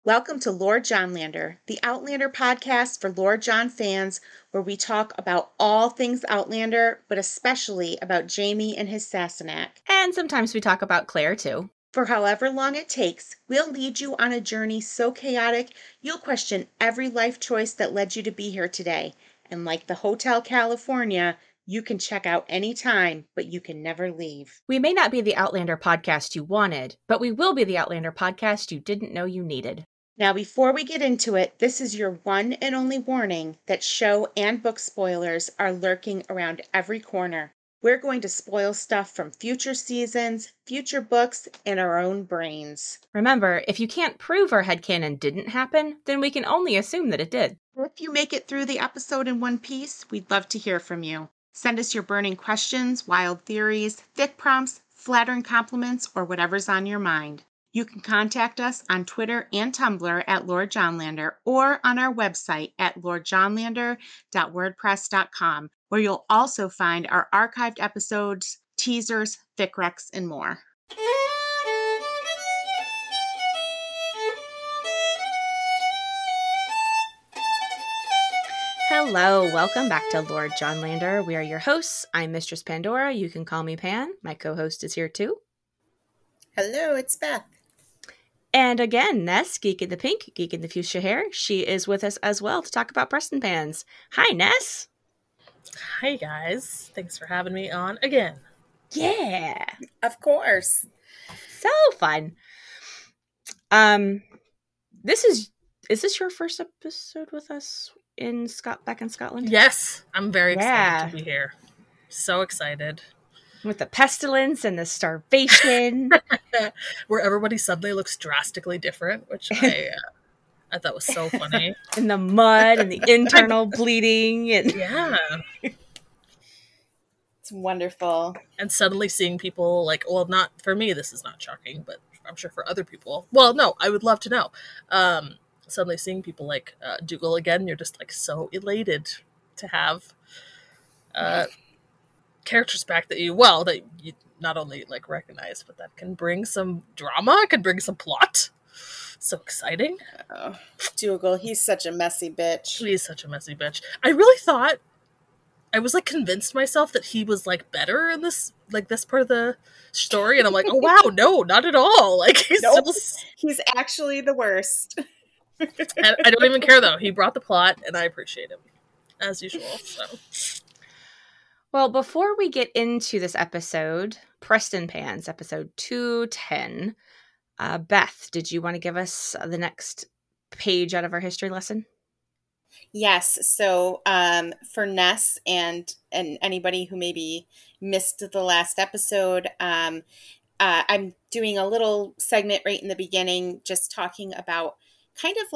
Welcome to Lord Johnlander, the Outlander podcast for Lord John fans, where we talk about all things Outlander, but especially about Jaime and his Sassenach. And sometimes we talk about Claire, too. For however long it takes, we'll lead you on a journey so chaotic, you'll question every life choice that led you to be here today. And like the Hotel California, you can check out anytime, but you can never leave. We may not be the Outlander podcast you wanted, but we will be the Outlander podcast you didn't know you needed. Now, before we get into it, this is your one and only warning that show and book spoilers are lurking around every corner. We're going to spoil stuff from future seasons, future books, and our own brains. Remember, if you can't prove our headcanon didn't happen, then we can only assume that it did. If you make it through the episode in one piece, we'd love to hear from you. Send us your burning questions, wild theories, thick prompts, flattering compliments, or whatever's on your mind. You can contact us on Twitter and Tumblr at Lord Johnlander or on our website at lordjohnlander.wordpress.com, where you'll also find our archived episodes, teasers, fic recs, and more. Hello, welcome back to Lord Johnlander. We are your hosts. I'm Mistress Pandora. You can call me Pan. My co-host is here too. Hello, it's Beth. And again, Ness, Geek in the Pink, Geek in the Fuchsia Hair. She is with us as well to talk about Preston Pans. Hi, Ness. Hi, guys. Thanks for having me on again. Yeah. Of course. So fun. Is this your first episode with us back in Scotland? Yes, I'm very excited to be here. So excited. With the pestilence and the starvation. Where everybody suddenly looks drastically different, which I thought was so funny. And the mud and the internal bleeding. And yeah. It's wonderful. And suddenly seeing people not for me, this is not shocking, but I'm sure for other people. Well, no, I would love to know. Suddenly seeing people like Dougal again, you're just so elated to have characters back that you not only recognize, but that can bring some drama, can bring some plot. So exciting. Dougal, he's such a messy bitch. He's such a messy bitch. I really thought, I was convinced myself that he was better in this part of the story, and I'm oh wow, no, not at all. He's actually the worst. And I don't even care though. He brought the plot, and I appreciate him as usual. So. Well, before we get into this episode, Preston Pans, episode 210, Beth, did you want to give us the next page out of our history lesson? Yes. So for Ness and anybody who maybe missed the last episode, I'm doing a little segment right in the beginning, just talking about kind of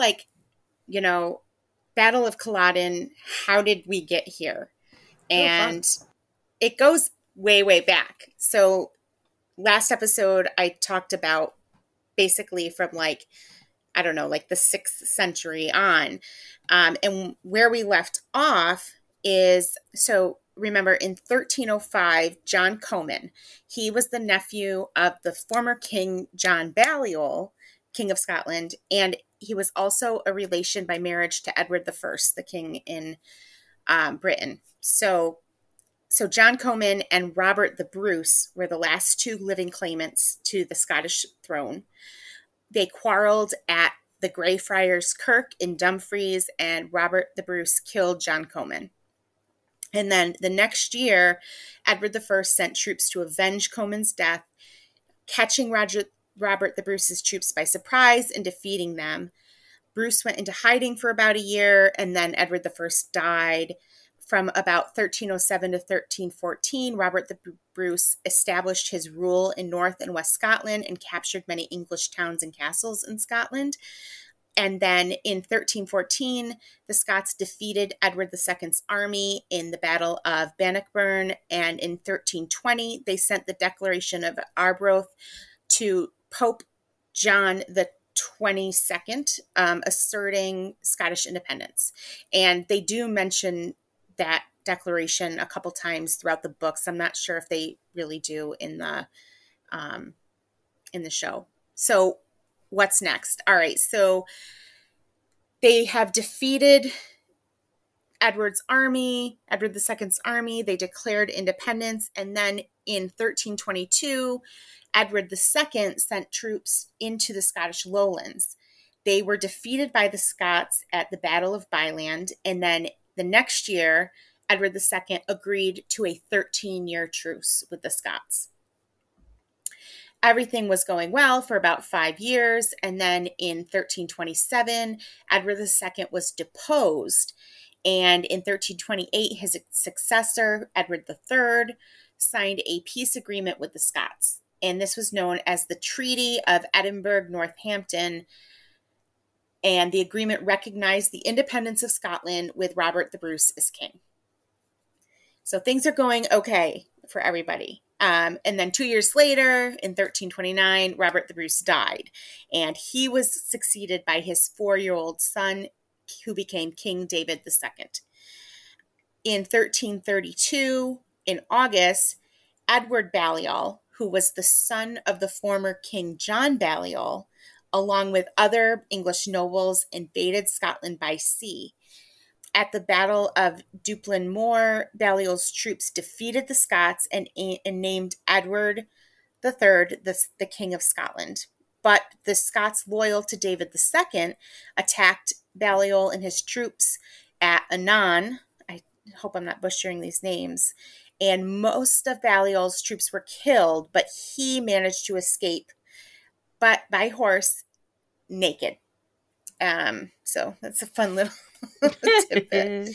Battle of Culloden. How did we get here? And it goes way, way back. So last episode, I talked about basically from the 6th century on. And where we left off is, so remember in 1305, John Comyn, he was the nephew of the former King John Balliol, King of Scotland, and he was also a relation by marriage to Edward I, the king in Britain. So John Comyn and Robert the Bruce were the last two living claimants to the Scottish throne. They quarreled at the Greyfriars Kirk in Dumfries, and Robert the Bruce killed John Comyn. And then the next year, Edward I sent troops to avenge Comyn's death, catching Robert the Bruce's troops by surprise and defeating them. Bruce went into hiding for about a year, and then Edward I died. From about 1307 to 1314, Robert the Bruce established his rule in North and West Scotland and captured many English towns and castles in Scotland. And then in 1314, the Scots defeated Edward II's army in the Battle of Bannockburn. And in 1320, they sent the Declaration of Arbroath to Pope John the 22nd, asserting Scottish independence. And they do mention that declaration a couple times throughout the books. I'm not sure if they really do in the show. So what's next? All right, so they have defeated Edward II's army. They declared independence. And then in 1322, Edward II sent troops into the Scottish lowlands. They were defeated by the Scots at the Battle of Byland. And then the next year, Edward II agreed to a 13-year truce with the Scots. Everything was going well for about 5 years. And then in 1327, Edward II was deposed. And in 1328, his successor, Edward III, signed a peace agreement with the Scots. And this was known as the Treaty of Edinburgh-Northampton. And the agreement recognized the independence of Scotland with Robert the Bruce as king. So things are going okay for everybody. And then 2 years later, in 1329, Robert the Bruce died. And he was succeeded by his 4-year-old son, who became King David II. In 1332, in August, Edward Balliol, who was the son of the former King John Balliol, along with other English nobles, invaded Scotland by sea. At the Battle of Duplin Moor, Balliol's troops defeated the Scots and named Edward III the King of Scotland. But the Scots loyal to David II attacked Balliol and his troops at Annan. I hope I'm not butchering these names. And most of Balliol's troops were killed, but he managed to escape, but by horse, naked. So that's a fun little tidbit.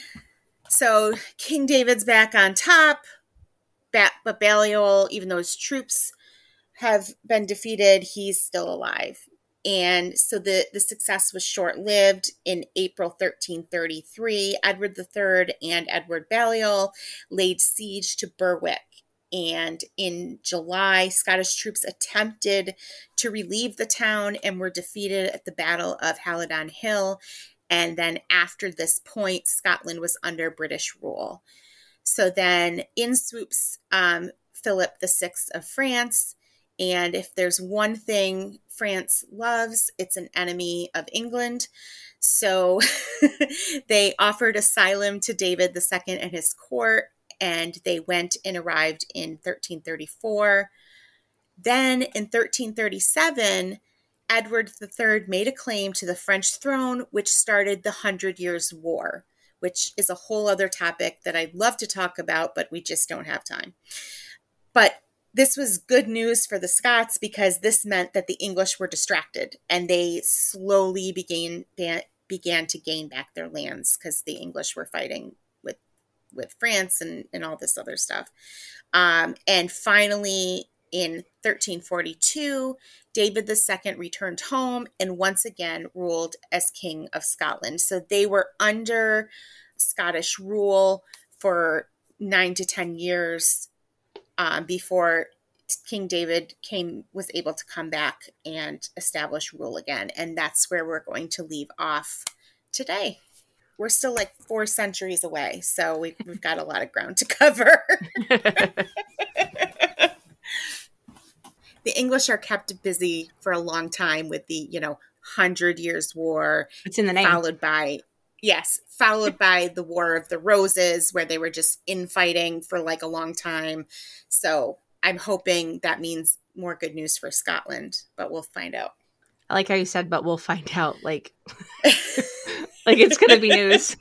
So King David's back on top, but Balliol, even though his troops have been defeated, he's still alive. And so the success was short-lived. In April 1333, Edward III and Edward Balliol laid siege to Berwick. And in July, Scottish troops attempted to relieve the town and were defeated at the Battle of Halidon Hill. And then after this point, Scotland was under British rule. So then in swoops Philip VI of France. And if there's one thing France loves, it's an enemy of England. So they offered asylum to David II and his court, and they went and arrived in 1334. Then in 1337, Edward III made a claim to the French throne, which started the 100 Years' War, which is a whole other topic that I'd love to talk about, but we just don't have time. But this was good news for the Scots because this meant that the English were distracted and they slowly began to gain back their lands because the English were fighting with France and all this other stuff. And finally, in 1342, David II returned home and once again ruled as King of Scotland. So they were under Scottish rule for 9 to 10 years before King David was able to come back and establish rule again. And that's where we're going to leave off today. We're still like 4 centuries away, so we've got a lot of ground to cover. The English are kept busy for a long time with the, 100 Years' War. It's in the name. Followed by the War of the Roses, where they were just infighting for like a long time. So I'm hoping that means more good news for Scotland, but we'll find out. I like how you said, but we'll find out. Like it's going to be news.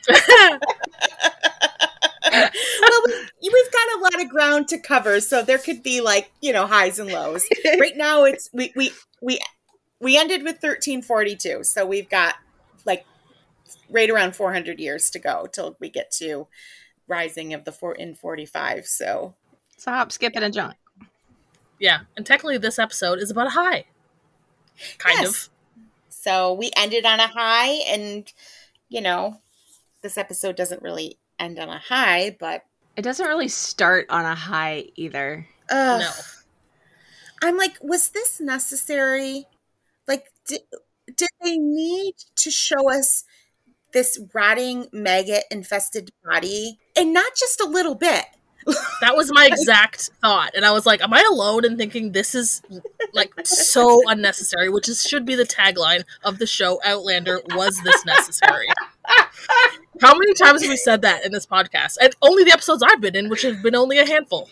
Well, we've got a lot of ground to cover, so there could be highs and lows. Right now, it's we ended with 1342, so we've got right around 400 years to go till we get to Rising of the 45. So hop, skip, and a jump. Yeah, and technically, this episode is about a high. Kind of. So we ended on a high, and this episode doesn't really end on a high, but it doesn't really start on a high either. No. I'm like, was this necessary? Did they need to show us this rotting maggot infested body? And not just a little bit. That was my exact thought. And I was like, am I alone in thinking this is like so unnecessary, which should be the tagline of the show Outlander, was this necessary? How many times have we said that in this podcast? And only the episodes I've been in, which have been only a handful.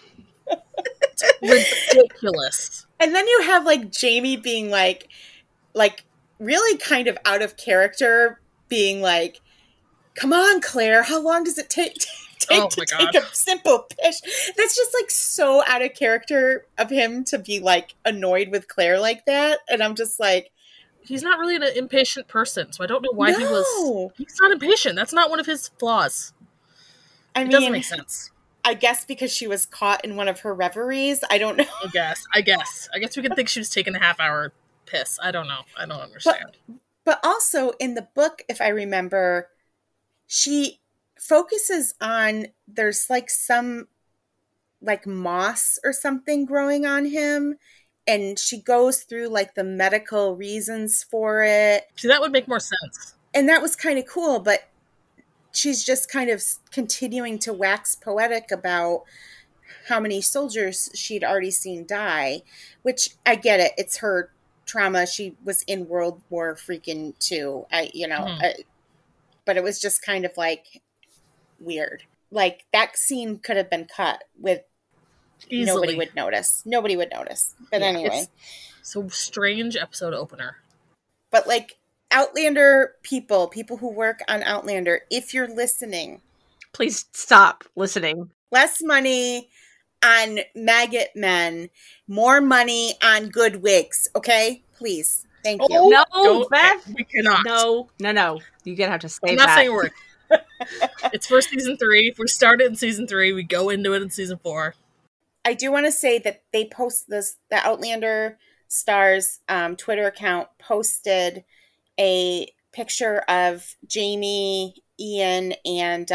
It's ridiculous. And then you have like Jamie being like really kind of out of character, being like, come on, Claire, how long does it take to take a simple piss? That's just like so out of character of him to be like annoyed with Claire like that. And I'm just like, he's not really an impatient person, so I don't know why he's not impatient. That's not one of his flaws. It doesn't make sense. I guess because she was caught in one of her reveries. I don't know. I guess we could think she was taking a half-hour piss. I don't know. I don't understand. But also in the book, if I remember, she focuses on, there's like some like moss or something growing on him, and she goes through like the medical reasons for it. See, that would make more sense. And that was kind of cool, but she's just kind of continuing to wax poetic about how many soldiers she'd already seen die, which I get it. It's her trauma. She was in World War freaking II. But it was just kind of like weird. Like that scene could have been cut with easily. Nobody would notice. But anyway. So strange episode opener. But like Outlander people who work on Outlander, if you're listening, please stop listening. Less money on maggot men, more money on good wigs, okay? Please. Thank you. No, Beth. We cannot. No. You're going to have to say that. I'm not saying a word. It's for season 3. If we start it in season 3, we go into it in season 4. I do want to say that they post this, the Outlander Stars Twitter account posted a picture of Jamie, Ian, and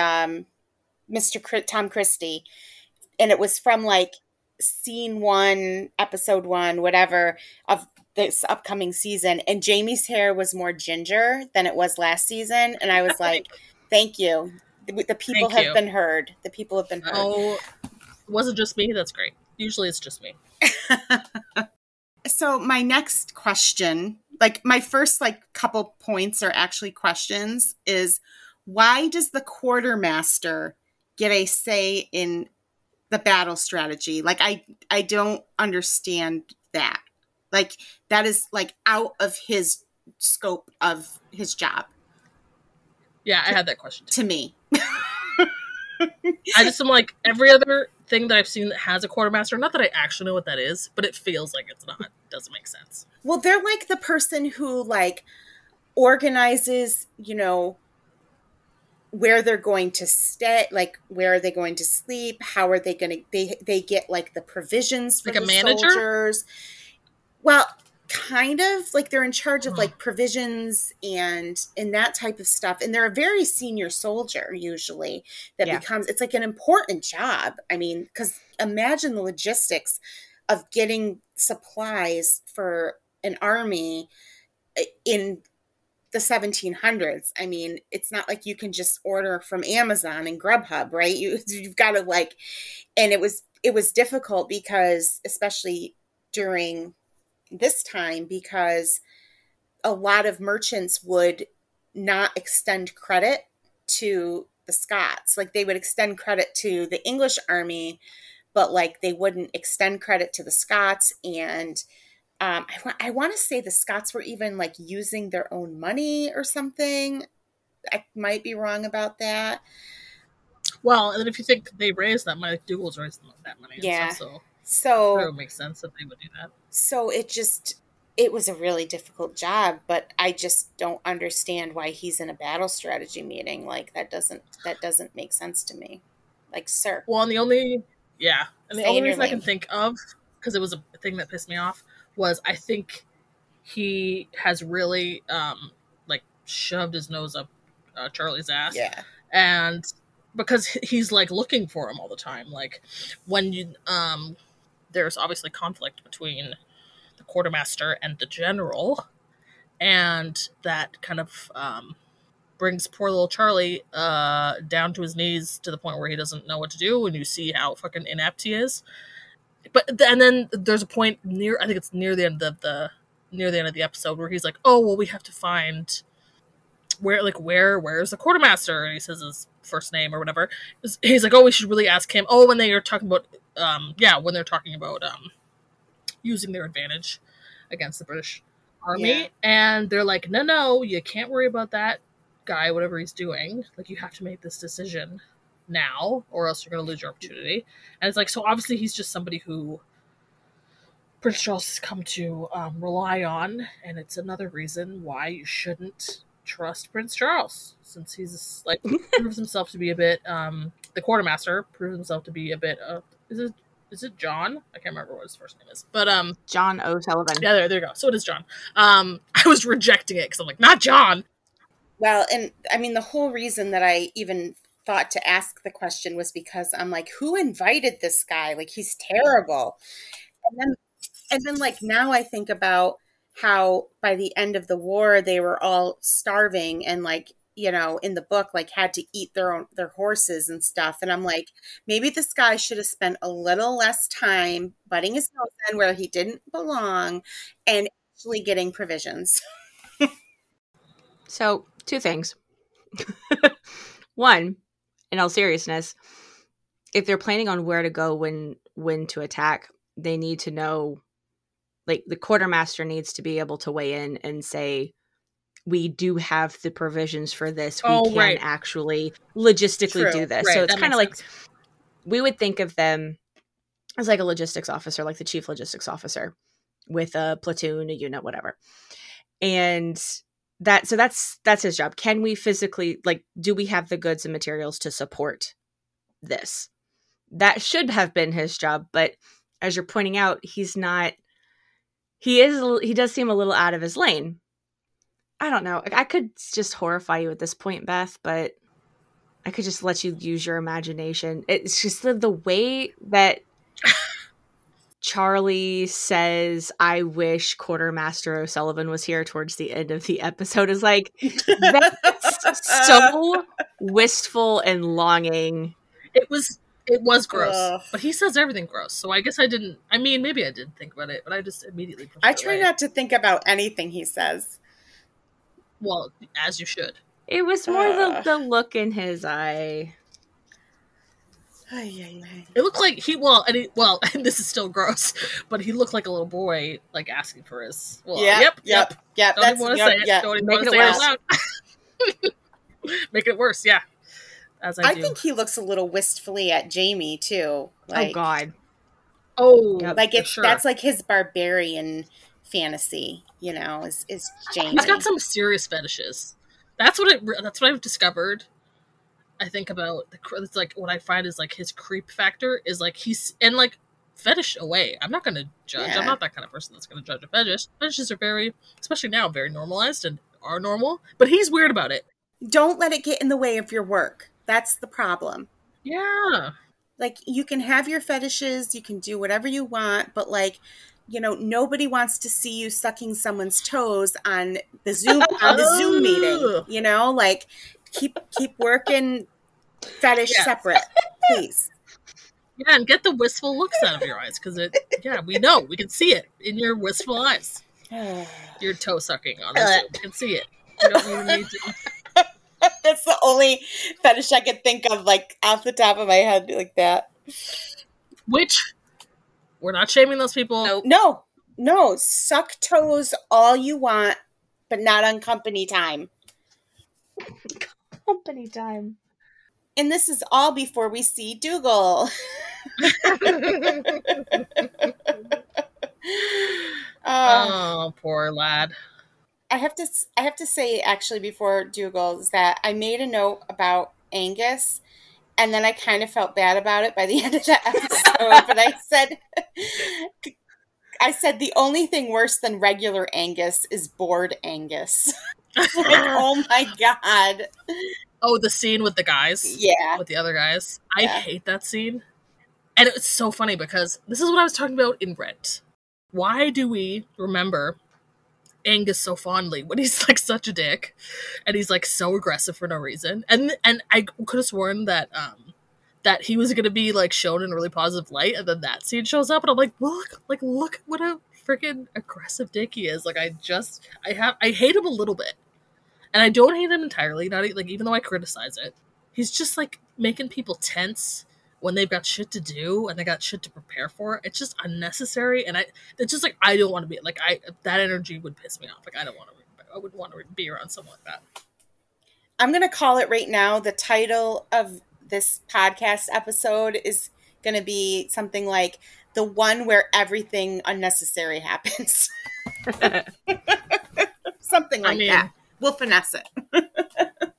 Mr. Tom Christie. And it was from like scene 1, episode 1, whatever, of this upcoming season. And Jamie's hair was more ginger than it was last season. And I was like, thank you. The people have been heard. The people have been heard. Oh, was it just me? That's great. Usually it's just me. So my next question, like my first like couple points are actually questions, is why does the quartermaster get a say in the battle strategy? Like I don't understand that. Like that is like out of his scope of his job. Yeah, I had that question too. To me. I just am like, every other thing that I've seen that has a quartermaster, not that I actually know what that is, but it feels like it's not. It doesn't make sense. Well, they're like the person who like organizes, where they're going to stay, like where are they going to sleep, how are they going to, they get like the provisions for like the a manager? soldiers. Well, kind of like they're in charge of like provisions and that type of stuff. And they're a very senior soldier usually that becomes, it's like an important job. I mean, because imagine the logistics of getting supplies for an army in the 1700s. I mean, it's not like you can just order from Amazon and Grubhub, right? You've got to like, and it was difficult because especially during this time, because a lot of merchants would not extend credit to the Scots. Like they would extend credit to the English army, but like they wouldn't extend credit to the Scots. And I want to say the Scots were even like using their own money or something. I might be wrong about that. Well, and then if you think they raised that money, like Dougal's raised that money. Yeah. So it would make sense that they would do that. So it was a really difficult job, but I just don't understand why he's in a battle strategy meeting. Like that doesn't make sense to me. Like, sir. Well, and the only reason I can think of, because it was a thing that pissed me off, was I think he has really like shoved his nose up Charlie's ass. Yeah. And because he's like looking for him all the time. Like when you there's obviously conflict between the quartermaster and the general, and that kind of brings poor little Charlie down to his knees to the point where he doesn't know what to do, and you see how fucking inept he is. And then there's a point I think it's near the end of the episode where he's like, oh, well, we have to find where's the quartermaster? And he says his first name or whatever. He's like, oh, we should really ask him. Oh, when they are talking about, when they're talking about using their advantage against the British Army. Yeah. And they're like, no, you can't worry about that guy, whatever he's doing. Like, you have to make this decision now, or else you're going to lose your opportunity. And it's like, so obviously he's just somebody who Prince Charles has come to rely on, and it's another reason why you shouldn't trust Prince Charles, since he's like proves himself to be a bit the quartermaster proves himself to be a bit is it John? I can't remember what his first name is, but John O'Sullivan. Yeah, there you go. So it is John. I was rejecting it because I'm like, not John. Well, and I mean, the whole reason that I even thought to ask the question was because I'm like, who invited this guy? Like, he's terrible. And then like, now I think about how by the end of the war, they were all starving and like, you know, in the book, like had to eat their horses and stuff. And I'm like, maybe this guy should have spent a little less time butting his nose in where he didn't belong and actually getting provisions. So 2 things. One, in all seriousness, if they're planning on where to go when to attack, they need to know, like, the quartermaster needs to be able to weigh in and say, we do have the provisions for this. We can actually logistically do this. Right. So it's kind of like, we would think of them as like a logistics officer, like the chief logistics officer with a platoon, a unit, whatever. And that's his job. Can we physically, like, do we have the goods and materials to support this? That should have been his job. But as you're pointing out, he's not. He does seem a little out of his lane. I don't know. I could just horrify you at this point, Beth, but I could just let you use your imagination. It's just the way that Charlie says, I wish Quartermaster O'Sullivan was here towards the end of the episode is like, that's so wistful and longing. It was gross, but he says everything gross. So I guess maybe I did think about it, but I just immediately. I try not to think about anything he says. Well, as you should. It was more the look in his eye. It looked like and this is still gross, but he looked like a little boy, like asking for his. Well, yep. Don't even want to say it. Don't even want to say it out loud. Making it worse, yeah. As I do. think he looks a little wistfully at Jamie too. Like, oh God. Oh, like that's like his barbarian fantasy, you know, is Jamie. He's got some serious fetishes. That's what I've discovered. I think about it's like what I find is like his creep factor is like he's and like fetish away. I'm not going to judge. Yeah. I'm not that kind of person that's going to judge a fetish. Fetishes are very, especially now, very normalized and are normal. But he's weird about it. Don't let it get in the way of your work. That's the problem. Yeah. Like, you can have your fetishes, you can do whatever you want, but like, you know, nobody wants to see you sucking someone's toes on the Zoom meeting. You know, like keep working fetish separate, please. Yeah, and get the wistful looks out of your eyes because we know, we can see it in your wistful eyes. Your toe sucking on the Zoom, you can see it. You don't even need to. That's the only fetish I could think of, like off the top of my head, like that. Which we're not shaming those people. No. Suck toes all you want, but not on company time. Company time. And this is all before we see Dougal. Oh, poor lad. I have to say, actually, before Dougal, is that I made a note about Angus, and then I kind of felt bad about it by the end of the episode. But I said the only thing worse than regular Angus is bored Angus. Like, oh my God. Oh, the scene with the guys? Yeah. With the other guys? I hate that scene. And it's so funny because this is what I was talking about in Rent. Why do we remember Angus so fondly when he's like such a dick and he's like so aggressive for no reason. And I could have sworn that that he was gonna be like shown in a really positive light, and then that scene shows up and I'm like, look what a freaking aggressive dick he is. Like I hate him a little bit. And I don't hate him entirely, not like even though I criticize it. He's just like making people tense when they've got shit to do and they got shit to prepare for. It's just unnecessary, and it's just like I don't want to be like that energy would piss me off. Like I wouldn't want to be around someone like that. I'm gonna call it right now. The title of this podcast episode is gonna be something like the one where everything unnecessary happens. Something like that. We'll finesse it.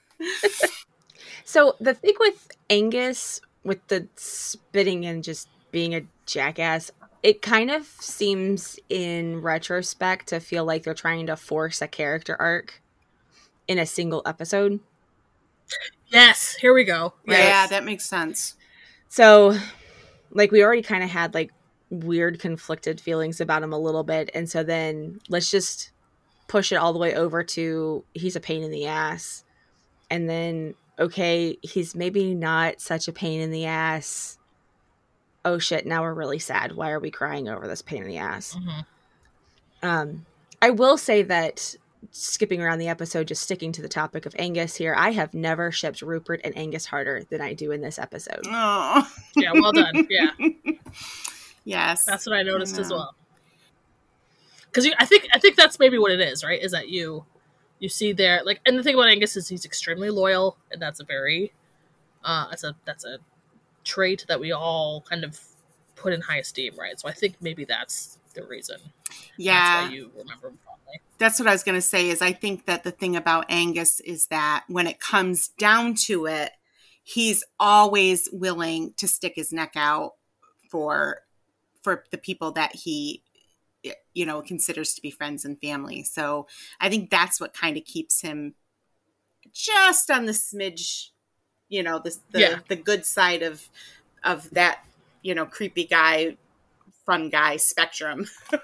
So the thing with Angus, with the spitting and just being a jackass, it kind of seems in retrospect to feel like they're trying to force a character arc in a single episode. Yes, here we go. Yes. Yeah, that makes sense. So, like, we already kind of had, like, weird conflicted feelings about him a little bit, and so then let's just push it all the way over to he's a pain in the ass. And then, okay, he's maybe not such a pain in the ass. Oh shit, now we're really sad. Why are we crying over this pain in the ass? Mm-hmm. I will say that, skipping around the episode, just sticking to the topic of Angus here, I have never shipped Rupert and Angus harder than I do in this episode. Oh. Yeah, well done. Yeah. Yes. That's what I noticed as well. Because I think that's maybe what it is, right? Is that you see there, like, and the thing about Angus is he's extremely loyal, and that's a very that's a trait that we all kind of put in high esteem, right? So I think maybe that's the reason. Yeah, that's why you remember him fondly. That's what I was going to say. Is I think that the thing about Angus is that when it comes down to it, he's always willing to stick his neck out for the people that he, you know, considers to be friends and family. So I think that's what kind of keeps him just on the smidge, you know, the good side of that, you know, creepy guy, fun guy spectrum.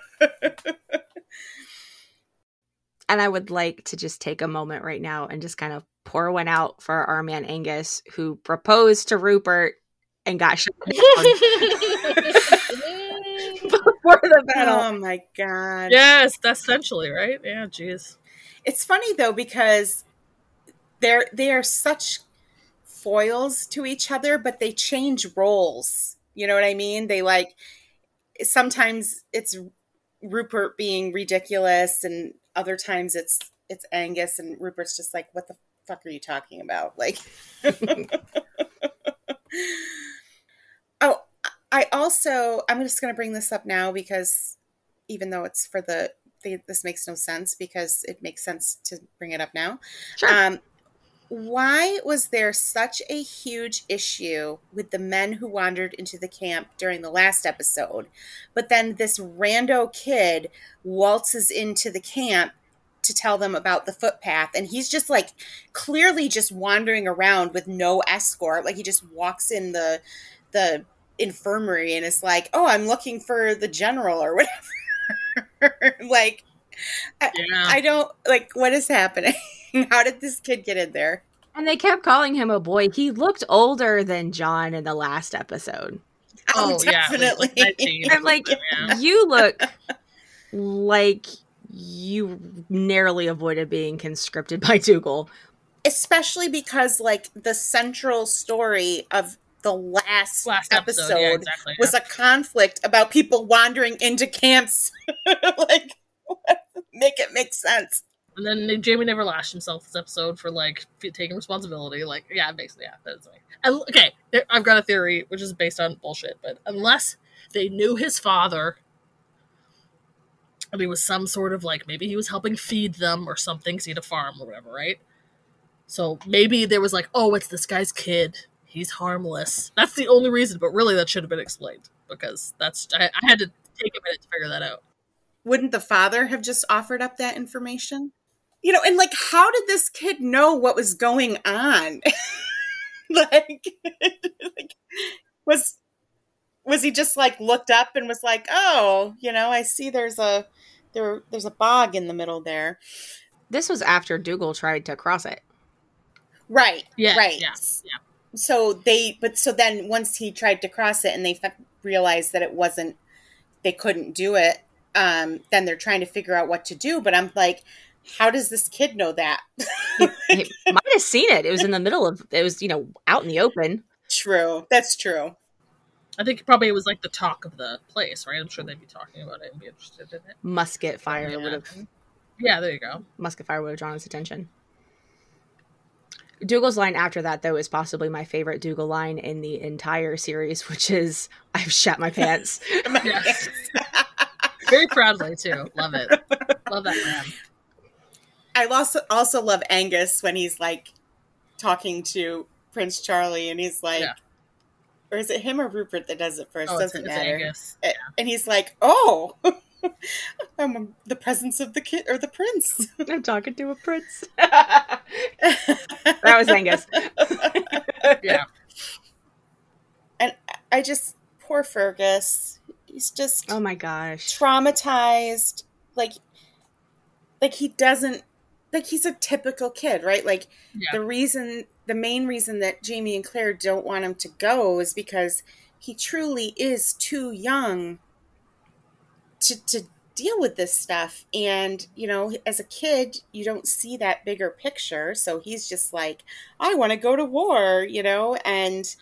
And I would like to just take a moment right now and just kind of pour one out for our man Angus, who proposed to Rupert and got shot down before the battle. Oh my god! Yes, that's essentially right. Yeah, jeez. It's funny though because they are such foils to each other, but they change roles. You know what I mean? They like sometimes it's Rupert being ridiculous, and other times it's Angus, and Rupert's just like, "What the fuck are you talking about?" Like. Oh, I'm just going to bring this up now because even though it's for this makes no sense because it makes sense to bring it up now. Sure. Why was there such a huge issue with the men who wandered into the camp during the last episode, but then this rando kid waltzes into the camp to tell them about the footpath, and he's just like clearly just wandering around with no escort, like he just walks in the infirmary and is like, "Oh, I'm looking for the general," or whatever. Like, I don't like what is happening. How did this kid get in there? And they kept calling him a boy. He looked older than John in the last episode. Oh, definitely. Yeah, like 19. I'm like, you look like you narrowly avoided being conscripted by Dougal. Especially because, like, the central story of the last episode was a conflict about people wandering into camps. Like, make it make sense. And then Jamie never lashed himself this episode for, like, taking responsibility. Like, yeah, it makes, yeah, that's me. And, okay, I've got a theory, which is based on bullshit, but unless they knew his father, and he was some sort of, like, maybe he was helping feed them or something, because he had a farm or whatever, right? So maybe there was like, oh, it's this guy's kid. He's harmless. That's the only reason, but really that should have been explained, because I had to take a minute to figure that out. Wouldn't the father have just offered up that information? You know, and like, how did this kid know what was going on? like, was he just like looked up and was like, oh, you know, I see there's a there's a bog in the middle there. This was after Dougal tried to cross it. Right. Yeah. Right. Yeah. So then once he tried to cross it and they realized that they couldn't do it, then they're trying to figure out what to do. But I'm like, how does this kid know that? He might have seen it. It was in the middle of, it was, out in the open. True. That's true. I think probably it was like the talk of the place, right? I'm sure they'd be talking about it and be interested in it. Musket fire would have. Yeah, there you go. Musket fire would have drawn his attention. Dougal's line after that, though, is possibly my favorite Dougal line in the entire series, which is, "I've shat my pants." Yes. Very proudly, too. Love it. Love that man. I also love Angus when he's like talking to Prince Charlie and he's like, or is it him or Rupert that does it first? Doesn't matter. Angus. And he's like, "Oh, I'm the presence of the kid or the prince." I'm talking to a prince. That was Angus. Yeah. And I just, poor Fergus. He's just, oh my gosh, traumatized. Like he doesn't, like he's a typical kid, right? Like the main reason that Jamie and Claire don't want him to go is because he truly is too young to deal with this stuff. And, as a kid, you don't see that bigger picture. So he's just like, I want to go to war, and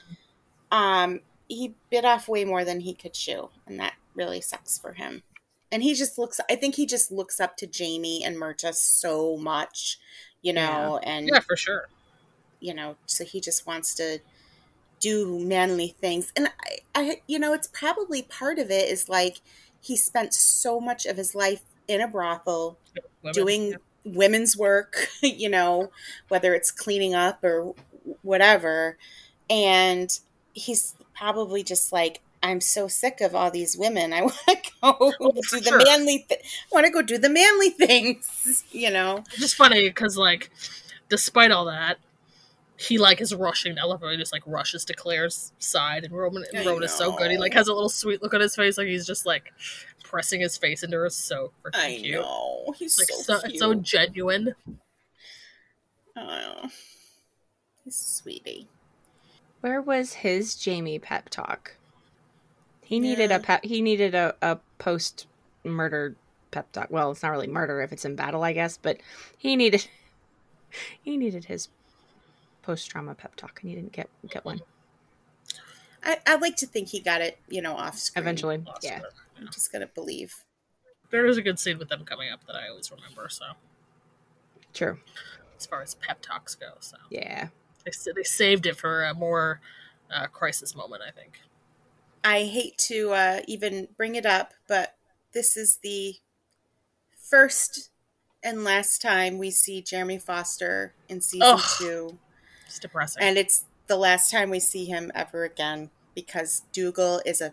he bit off way more than he could chew. And that really sucks for him. And I think he just looks up to Jamie and Myrta so much, and yeah, for sure. So he just wants to do manly things. And I it's probably part of it is like, he spent so much of his life in a brothel doing women's work, whether it's cleaning up or whatever. And he's probably just like, I'm so sick of all these women. I want to go do the manly I want to go do the manly things, It's just funny because, like, despite all that, he, like, is rushing. I love how he just, like, rushes to Claire's side, and Roman is so good. He, like, has a little sweet look on his face, like he's just, like, pressing his face into her. So freaking cute. I know. He's like, so cute. It's so genuine. Oh, he's a sweetie. Where was his Jamie pep talk? He needed a post murder pep talk. Well, it's not really murder if it's in battle, I guess, but he needed his post-trauma pep talk, and he didn't get one. I like to think he got it, off screen. Eventually, yeah. I'm just gonna believe. There is a good scene with them coming up that I always remember. So true. As far as pep talks go, so yeah, they saved it for a more crisis moment, I think. I hate to even bring it up, but this is the first and last time we see Jeremy Foster in season 2. It's depressing. And it's the last time we see him ever again, because Dougal is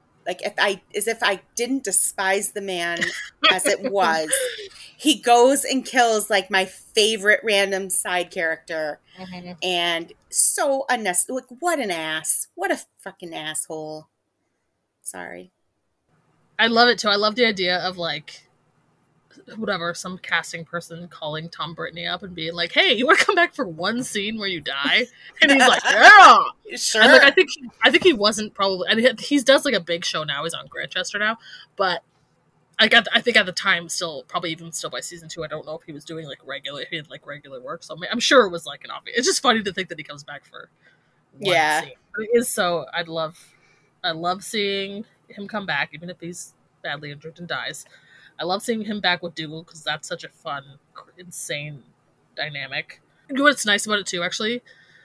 as if I didn't despise the man as it was. He goes and kills like my favorite random side character. Mm-hmm. And so unnecessary. Like, what an ass. What a fucking asshole. Sorry. I love it too. I love the idea of like, whatever, some casting person calling Tom Brittany up and being like, "Hey, you want to come back for one scene where you die?" And he's like, "Yeah, sure." And like, I think he wasn't probably. And he does like a big show now. He's on Grantchester now, but I think at the time, probably by season 2, I don't know if he was doing like regular. If he had like regular work, so I'm sure it was like an obvious. It's just funny to think that he comes back for one scene. But it is so. I love seeing him come back, even if he's badly injured and dies. I love seeing him back with Dougal because that's such a fun, insane dynamic. You know what's nice about it too, actually,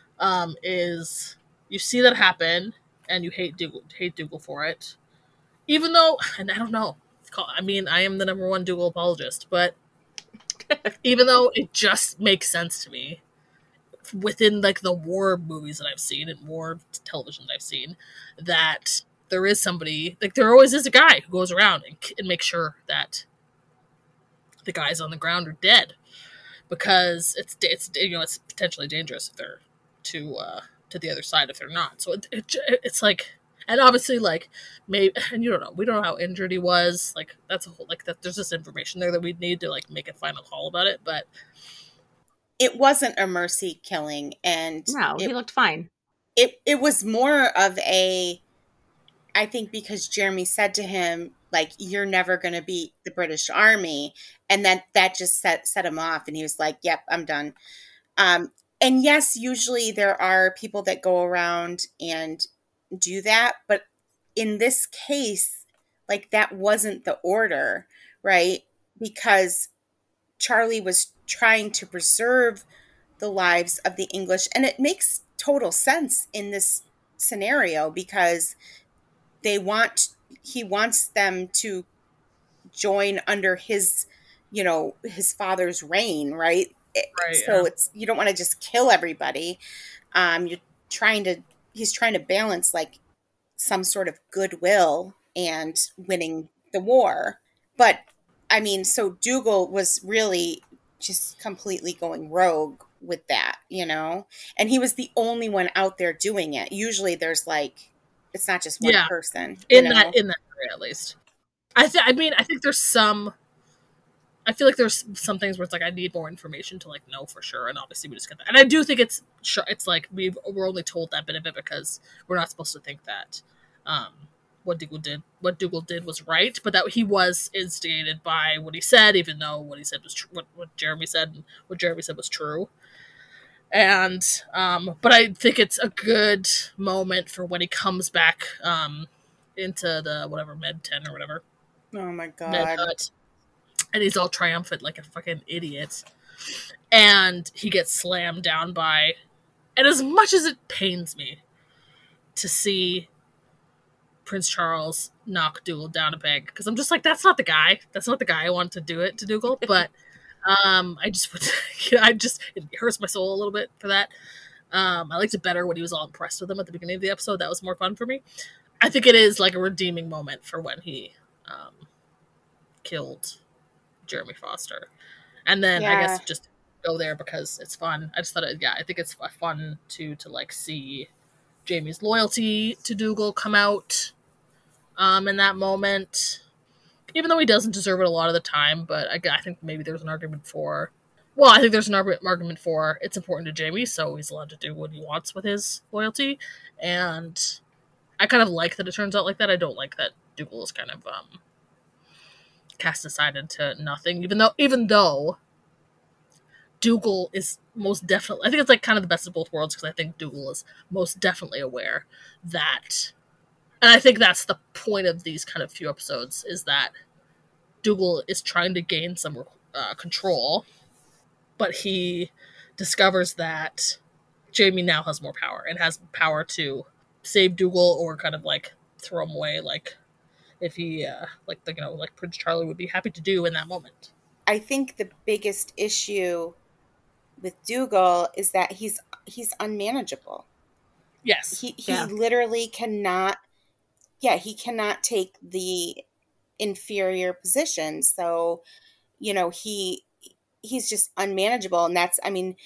is you see that happen and you hate Dougal for it. Even though, and I don't know, I mean, I am the #1 Dougal apologist, but even though it just makes sense to me within like the war movies that I've seen and war television that I've seen, that there is somebody, like there always is a guy who goes around and makes sure that the guys on the ground are dead, because it's potentially dangerous if they're to the other side if they're not. So it's like, And obviously, like, maybe, and you don't know, we don't know how injured he was. Like, that's a whole, like, that there's just information there that we need to, like, make a final call about it. But it wasn't a mercy killing, and No, he looked fine. It was more of a, I think, because Jeremy said to him, like, you're never going to beat the British Army. And that just set him off. And he was like, yep, I'm done. And yes, usually there are people that go around and do that. But in this case, like, that wasn't the order, right? Because Charlie was trying to preserve the lives of the English. And it makes total sense in this scenario because he wants them to join under his, his father's reign, right? Right, so you don't want to just kill everybody. He's trying to balance like some sort of goodwill and winning the war. But I mean, so Dougal was really just completely going rogue with that, and he was the only one out there doing it. Usually there's like, it's not just one person in that area, at least. I think there's some. I feel like there's some things where it's like I need more information to like know for sure, and obviously we just get that. And I do think it's like we're only told that bit of it because we're not supposed to think that what Dougal did was right, but that he was instigated by what he said, even though what he said was what Jeremy said, and what Jeremy said was true. And but I think it's a good moment for when he comes back into the whatever Med 10 or whatever. Oh my god. Med Hut. And he's all triumphant like a fucking idiot. And he gets slammed down by, and as much as it pains me to see Prince Charles knock Dougal down a peg, because I'm just like, that's not the guy. That's not the guy I want to do it to Dougal. But it hurts my soul a little bit for that. I liked it better when he was all impressed with him at the beginning of the episode. That was more fun for me. I think it is like a redeeming moment for when he killed Jeremy Foster. And then I guess just go there because it's fun. I just thought I think it's fun to like see Jamie's loyalty to Dougal come out in that moment. Even though he doesn't deserve it a lot of the time, but I think maybe there's an argument for... Well, I think there's an argument for it's important to Jamie, so he's allowed to do what he wants with his loyalty. And I kind of like that it turns out like that. I don't like that Dougal is kind of cast aside into nothing, even though Dougal is most definitely... I think it's like kind of the best of both worlds, because I think Dougal is most definitely aware that... And I think that's the point of these kind of few episodes, is that Dougal is trying to gain some control, but he discovers that Jamie now has more power, and has power to save Dougal or kind of like throw him away, like if he, like Prince Charlie would be happy to do in that moment. I think the biggest issue with Dougal is that he's unmanageable. Yes. He literally cannot... Yeah, he cannot take the inferior position. So, he's just unmanageable. And that's,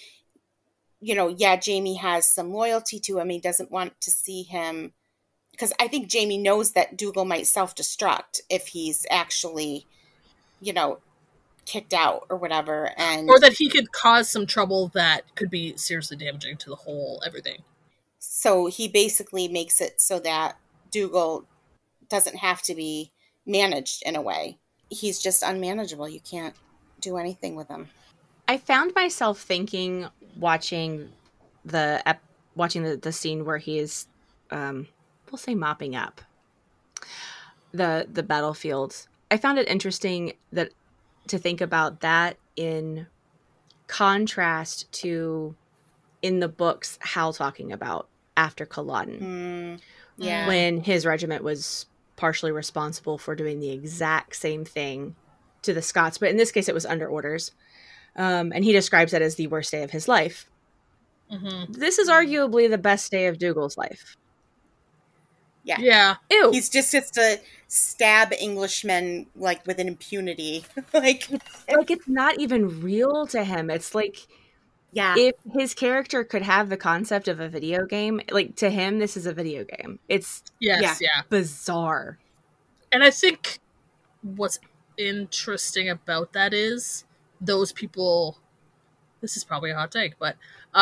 Jamie has some loyalty to him. He doesn't want to see him, because I think Jamie knows that Dougal might self-destruct if he's actually, kicked out or whatever. Or that he could cause some trouble that could be seriously damaging to the whole everything. So he basically makes it so that Dougal doesn't have to be managed in a way. He's just unmanageable. You can't do anything with him. I found myself thinking, watching the scene where he is, we'll say, mopping up the battlefield. I found it interesting to think about that in contrast to in the books Hal talking about after Culloden. When his regiment was partially responsible for doing the exact same thing to the Scots, but in this case it was under orders. And he describes that as the worst day of his life. Mm-hmm. This is arguably the best day of Dougal's life. Yeah. Ew. He's just gets to stab Englishmen like with an impunity. like it's not even real to him. It's like Yeah. If his character could have the concept of a video game, like to him, this is a video game. It's Yes, yeah. bizarre. And I think what's interesting about that is those people, this is probably a hot take, but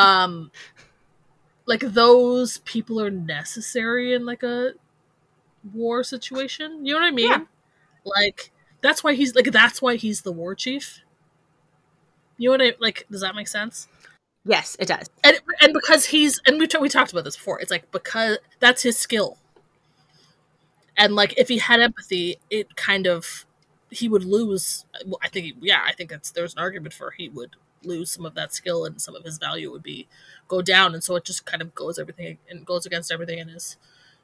like those people are necessary in like a war situation. You know what I mean? Yeah. Like that's why he's the war chief. You know what I like? Does that make sense? Yes, it does. And because we talked about this before. It's like because that's his skill. And like if he had empathy, it kind of he would lose. Well, I think there's an argument for he would lose some of that skill and some of his value would go down, and so it just kind of goes against everything in his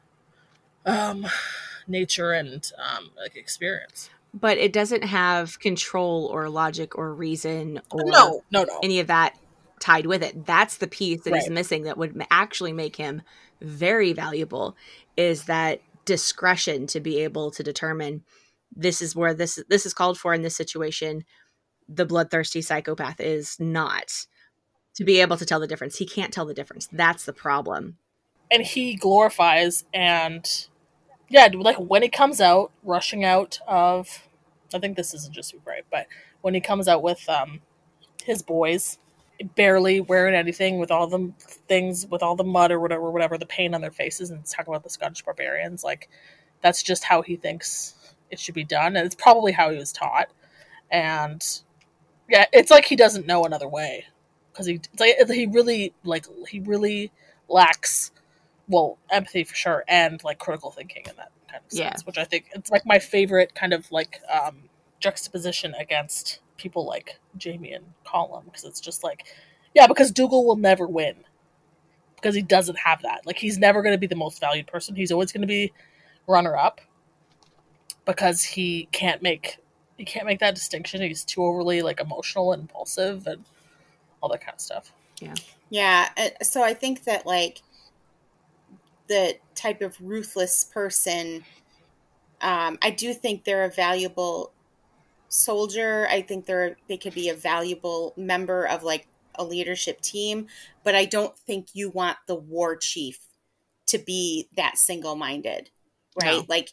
nature and like experience. But it doesn't have control or logic or reason or no any of that tied with it. That's the piece that Right. he's missing that would actually make him very valuable, is that discretion to be able to determine this is where this is called for in this situation. The bloodthirsty psychopath is not, to be able to tell the difference. He can't tell the difference. That's the problem. And he glorifies and yeah, like when he comes out, rushing out of, I think this isn't just right, but when he comes out with his boys, barely wearing anything, with all the things, with all the mud or whatever, the paint on their faces, and talking about the Scottish barbarians, like that's just how he thinks it should be done, and it's probably how he was taught. And yeah, it's like he doesn't know another way because he really lacks. Well, empathy for sure, and like critical thinking in that kind of sense, which I think it's like my favorite kind of like juxtaposition against people like Jamie and Colum, because it's just like, yeah, because Dougal will never win because he doesn't have that. Like he's never going to be the most valued person. He's always going to be runner up because he can't make that distinction. He's too overly like emotional and impulsive and all that kind of stuff. Yeah. So I think that like the type of ruthless person, I do think they're a valuable soldier. I think they could be a valuable member of like a leadership team, but I don't think you want the war chief to be that single-minded, right? No. Like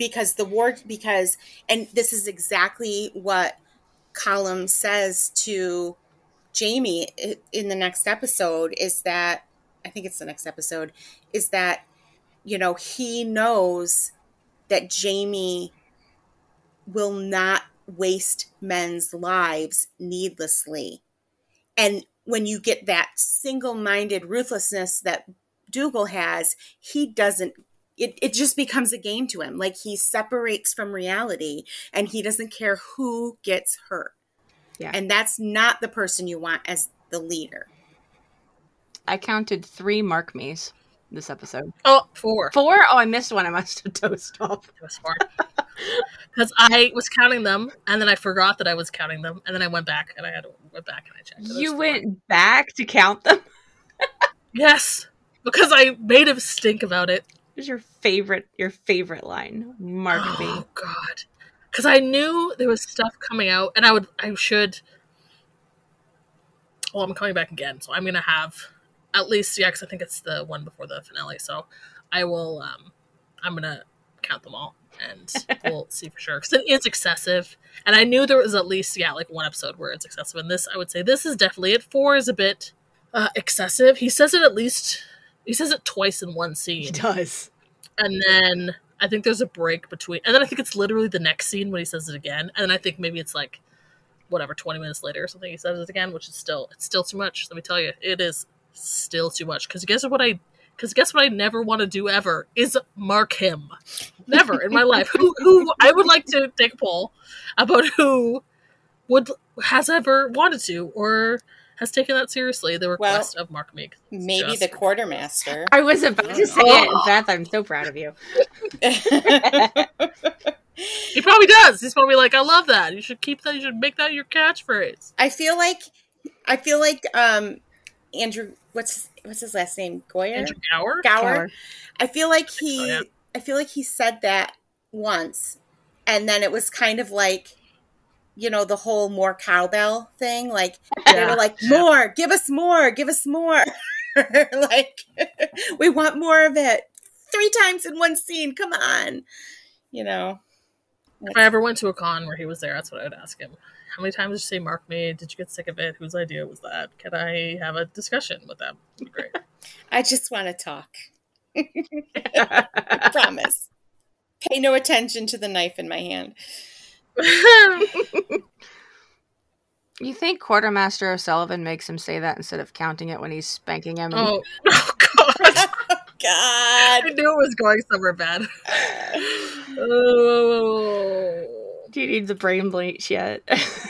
and this is exactly what Colum says to Jamie in the next episode, is that, I think it's the next episode, is that, you know, he knows that Jamie will not waste men's lives needlessly. And when you get that single-minded ruthlessness that Dougal has, he doesn't, it just becomes a game to him. Like he separates from reality and he doesn't care who gets hurt. Yeah. And that's not the person you want as the leader. I counted 3 mark me's this episode. Oh, 4. 4? Oh, I missed one. I must have dozed off. It was 4. Because I was counting them, and then I forgot that I was counting them, and then I went back, and I checked. You went back to count them? Yes, because I made a stink about it. What's your favorite line? Mark me. Oh, God. Because I knew there was stuff coming out, and I should... Well, I'm coming back again, so I'm going to have at least, because I think it's the one before the finale, so I will, I'm going to count them all, and we'll see for sure, because it is excessive, and I knew there was at least, like one episode where it's excessive, and this, I would say this is definitely it. 4 is a bit excessive. He says it twice in one scene. He does. And then I think there's a break between, and then I think it's literally the next scene when he says it again, and then I think maybe it's like, whatever, 20 minutes later or something, he says it again, which is still too much. Let me tell you, it is still too much. Because guess what I never want to do ever is mark him. Never in my life. Who I would like to take a poll about who has ever wanted to or has taken that seriously, the request of Mark Me. Maybe the quartermaster. I was about to say it, Beth. I'm so proud of you. He probably does. He's probably like, I love that. You should keep that. You should make that your catchphrase. I feel like Andrew, what's his last name? Goyer? Andrew Gower? Gower. I feel like he said that once, and then it was kind of like, the whole more cowbell thing. Like, they were like, more, give us more, give us more. Like, we want more of it. 3 times in one scene, come on. If I ever went to a con where he was there, that's what I would ask him. How many times did you say Mark made? Did you get sick of it? Whose idea was that? Can I have a discussion with them? Great. I just want to talk. I promise. Pay no attention to the knife in my hand. You think Quartermaster O'Sullivan makes him say that instead of counting it when he's spanking him? Oh God. God. I knew it was going somewhere bad. Oh. Do you need the brain bleach yet?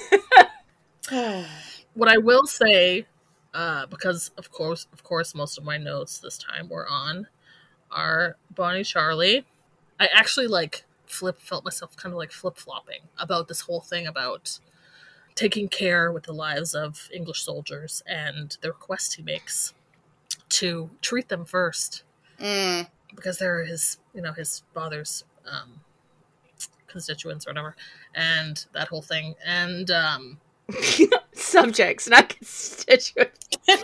What I will say, because of course, most of my notes this time were on our Bonnie Charlie. I actually felt myself kind of like flip-flopping about this whole thing about taking care with the lives of English soldiers and the request he makes to treat them first. Because they're his father's constituents or whatever, and that whole thing. And subjects, not constituents.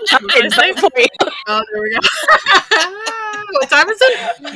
Oh, there we go. What time is it?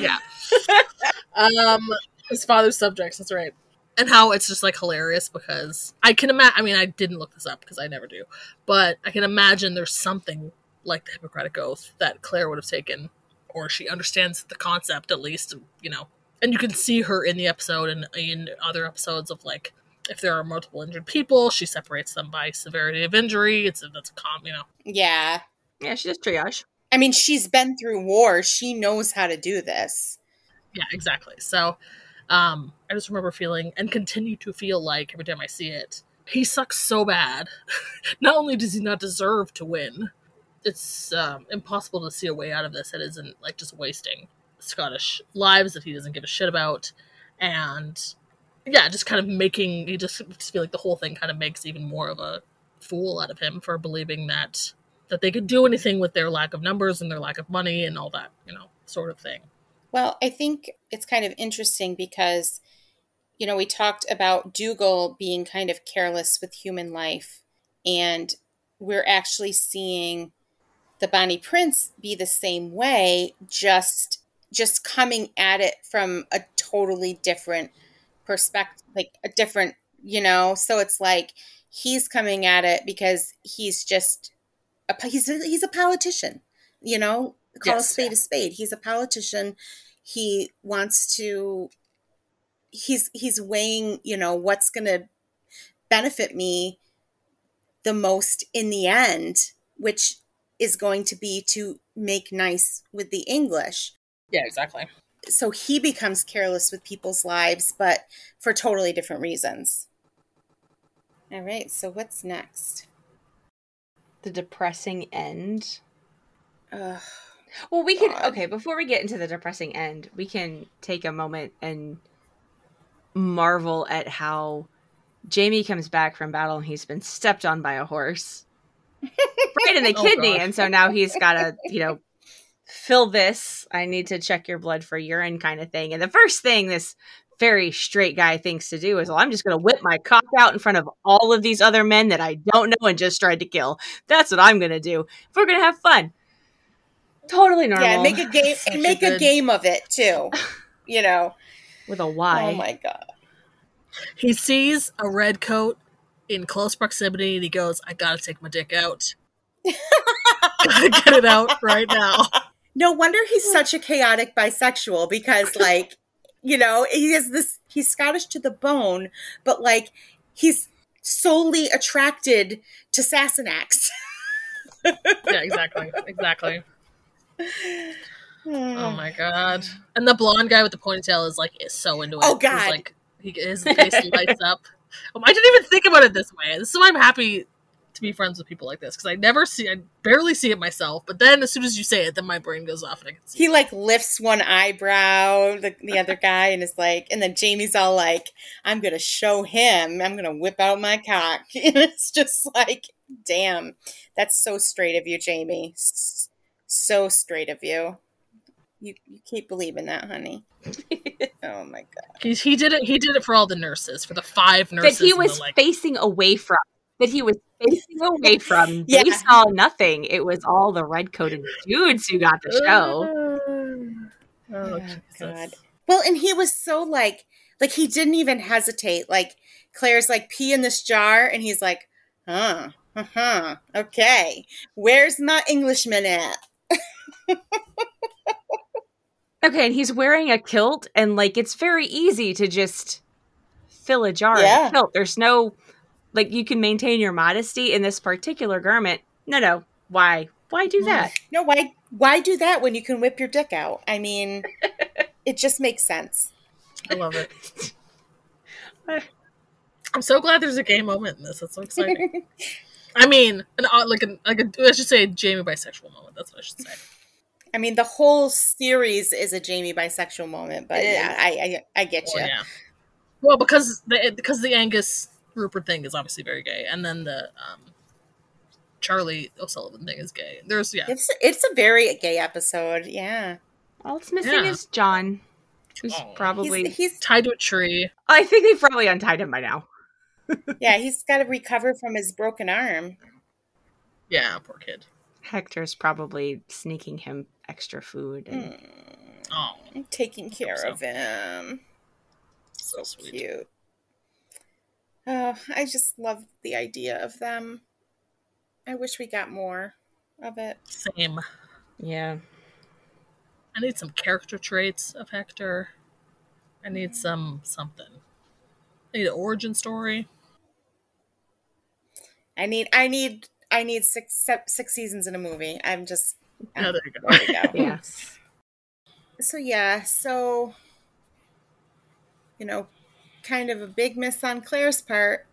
Yeah. His father's subjects. That's right. And how it's just hilarious because I can imagine. I mean, I didn't look this up because I never do, but I can imagine there's something like the Hippocratic Oath that Claire would have taken, or she understands the concept at least, And you can see her in the episode and in other episodes of if there are multiple injured people, she separates them by severity of injury. That's a common, Yeah. Yeah, she does triage. I mean, she's been through war. She knows how to do this. Yeah, exactly. So, I just remember feeling and continue to feel like every time I see it, he sucks so bad. Not only does he not deserve to win, it's impossible to see a way out of this that isn't just wasting Scottish lives that he doesn't give a shit about, and just kind of making you just feel like the whole thing kind of makes even more of a fool out of him for believing that they could do anything with their lack of numbers and their lack of money and all that sort of thing. Well, I think it's kind of interesting because we talked about Dougal being kind of careless with human life, and we're actually seeing the Bonnie Prince be the same way, just coming at it from a totally different perspective, a different, so it's he's coming at it because he's just he's a politician, call a spade a spade. He's a politician. He wants to, he's weighing, what's going to benefit me the most in the end, which is going to be to make nice with the English. Yeah, exactly. So he becomes careless with people's lives, but for totally different reasons. All right, so what's next? The depressing end. Well, we can, okay, before we get into the depressing end, we can take a moment and marvel at how Jamie comes back from battle and he's been stepped on by a horse. Right in the kidney, and so now he's got to, fill this. I need to check your blood for urine kind of thing. And the first thing this very straight guy thinks to do is, well, I'm just going to whip my cock out in front of all of these other men that I don't know and just tried to kill. That's what I'm going to do. If we're going to have fun. Totally normal. Yeah, make a game. Make a game of it too. With a Y. Oh my God. He sees a red coat in close proximity and he goes, I gotta take my dick out. Gotta get it out right now. No wonder he's such a chaotic bisexual because he has this, he's Scottish to the bone, but he's solely attracted to Sassenachs. Yeah, exactly. Oh my God. And the blonde guy with the ponytail is so into it. Oh God. His face lights up. I didn't even think about it this way. This is why I'm happy to be friends with people like this, because I barely see it myself, but then as soon as you say it, then my brain goes off and I can see he lifts one eyebrow, the other guy, and is and then Jamie's all I'm gonna show him, I'm gonna whip out my cock. And it's just damn, that's so straight of you, Jamie. So straight of you. You keep believing that, honey. Oh my god. He did it. He did it for all the nurses, for the 5 nurses. That he was like, facing away from. That he was facing away from. Yeah. They saw nothing. It was all the red-coated dudes who got the show. Oh, god. Well, and he was so like he didn't even hesitate. Like Claire's like, pee in this jar, and he's like, okay. Where's my Englishman at? Okay, and he's wearing a kilt, and like it's very easy to just fill a jar in Yeah. a kilt. There's no like you can maintain your modesty in this particular garment. No. Why? Why do that? No, why do that when you can whip your dick out? I mean, it just makes sense. I love it. I'm so glad there's a gay moment in this. That's so exciting. I mean, I should say a Jamie bisexual moment. That's what I should say. I mean, the whole series is a Jamie bisexual moment, but yeah, I get you. Yeah. Well, because the Angus Rupert thing is obviously very gay, and then the Charlie O'Sullivan thing is gay. It's a very gay episode. Yeah. All it's missing is John, who's probably he's tied to a tree. I think they've probably untied him by now. Yeah, he's got to recover from his broken arm. Yeah, poor kid. Hector's probably sneaking him extra food. And... Taking care of him. So sweet. Cute. Oh, I just love the idea of them. I wish we got more of it. Same. Yeah. I need some character traits of Hector. I need something. I need an origin story. I need 6 seasons in a movie. I'm just there you go. There we go. Yeah. So kind of a big miss on Claire's part.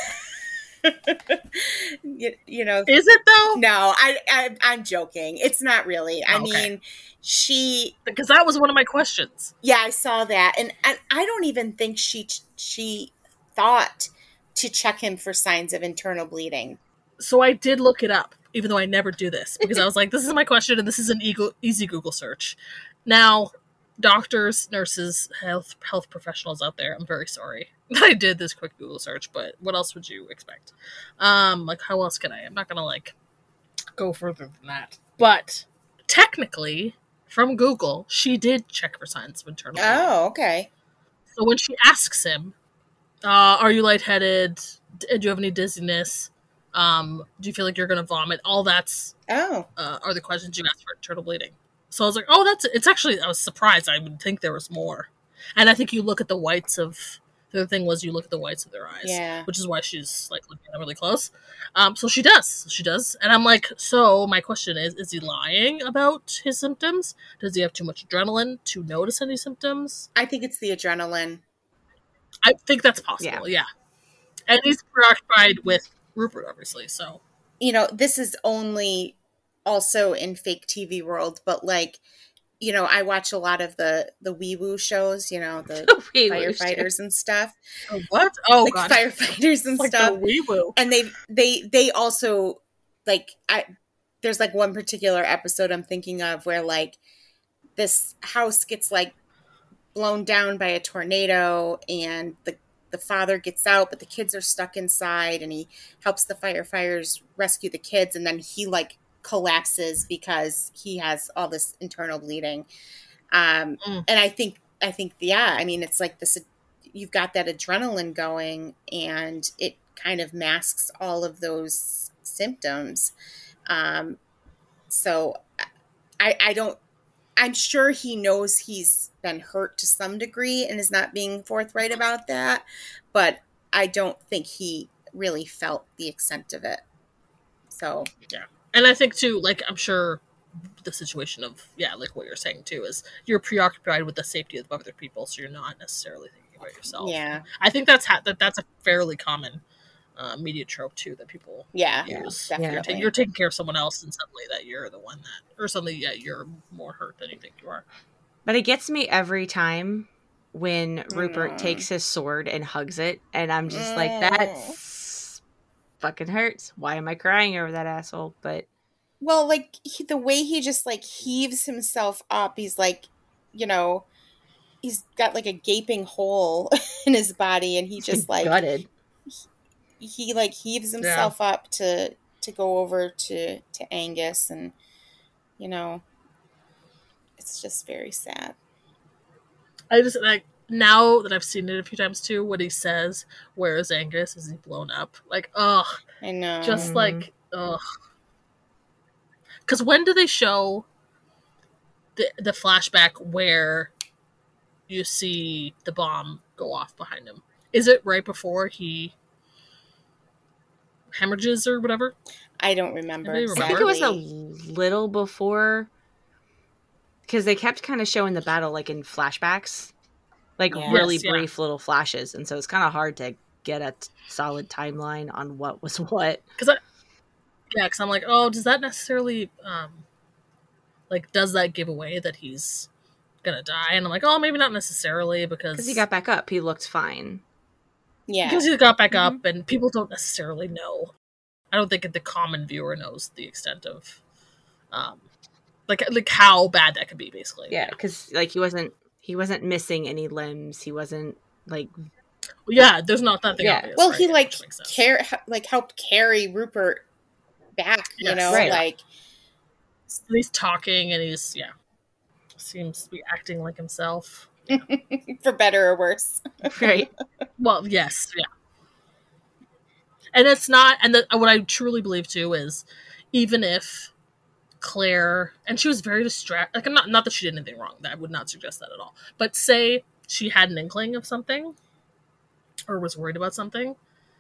You know, is it though? No, I'm joking. It's not really. I mean, because that was one of my questions. Yeah, I saw that, and I don't even think she thought to check him for signs of internal bleeding. So I did look it up, even though I never do this, because I was like, this is my question, and this is an easy Google search. Now, doctors, nurses, health professionals out there, I'm very sorry that I did this quick Google search, but what else would you expect? Like, how else can I? I'm not gonna go further than that. But technically, from Google, she did check for signs of internal bleeding. Oh, okay. So when she asks him, are you lightheaded? Do you have any dizziness? Do you feel like you're going to vomit? All that's are the questions you ask for internal bleeding. So I was like, it's actually, I was surprised. I would think there was more. And I think you look at the whites of, the other thing was you look at the whites of their eyes. Yeah. Which is why she's looking at them really close. So she does. And I'm like, so my question is he lying about his symptoms? Does he have too much adrenaline to notice any symptoms? I think it's the adrenaline. I think that's possible, yeah. And he's preoccupied with Rupert, obviously, so. This is only also in fake TV world, but I watch a lot of the wee-woo shows, the firefighters and stuff. Oh, what? Oh, God. Firefighters and stuff. The wee-woo. And they also, there's one particular episode I'm thinking of where this house gets blown down by a tornado, and the father gets out, but the kids are stuck inside, and he helps the firefighters rescue the kids, and then he collapses because he has all this internal bleeding. And I think it's this, you've got that adrenaline going, and it kind of masks all of those symptoms. So I'm sure he knows he's been hurt to some degree and is not being forthright about that, but I don't think he really felt the extent of it. So yeah, and I think too, I'm sure the situation of what you're saying too is you're preoccupied with the safety of other people, so you're not necessarily thinking about yourself. Yeah, I think that's a fairly common media trope too that people use. Definitely. You're taking care of someone else, and suddenly that you're the one that, or suddenly you're more hurt than you think you are. But it gets me every time when Rupert takes his sword and hugs it, and I'm just like, that's fucking hurts. Why am I crying over that asshole? But the way he just heaves himself up, he's he's got like a gaping hole in his body, and he just like gutted. he like heaves himself up to go over to Angus, and you know, it's just very sad. I just like, now that I've seen it a few times too, what he says, "Where is Angus? Is he blown up?" Like, ugh. I know. Just like, ugh. Because when do they show the flashback where you see the bomb go off behind him? Is it right before he hemorrhages or whatever? I don't remember. Anybody I think it was a little before, because they kept kind of showing the battle like in flashbacks, like really brief little flashes, and so it's kind of hard to get a solid timeline on what was what. Because I'm like, oh, does that necessarily like, does that give away that he's gonna die? And I'm like, oh, maybe not necessarily, because he got back up, he looked fine. Yeah, because he got back up, and people don't necessarily know. I don't think the common viewer knows the extent of like how bad that could be, basically. Yeah, because like he wasn't missing any limbs. He wasn't like. Yeah, there's not that thing. Yeah, well, right? He helped carry Rupert back. Yes. You know, right. like he's talking, and he's seems to be acting like himself, for better or worse. Right. Well, yes, yeah. And it's not, and what I truly believe too is, even if Claire, and she was very distracted, like, not that she did anything wrong, I would not suggest that at all, but say she had an inkling of something, or was worried about something,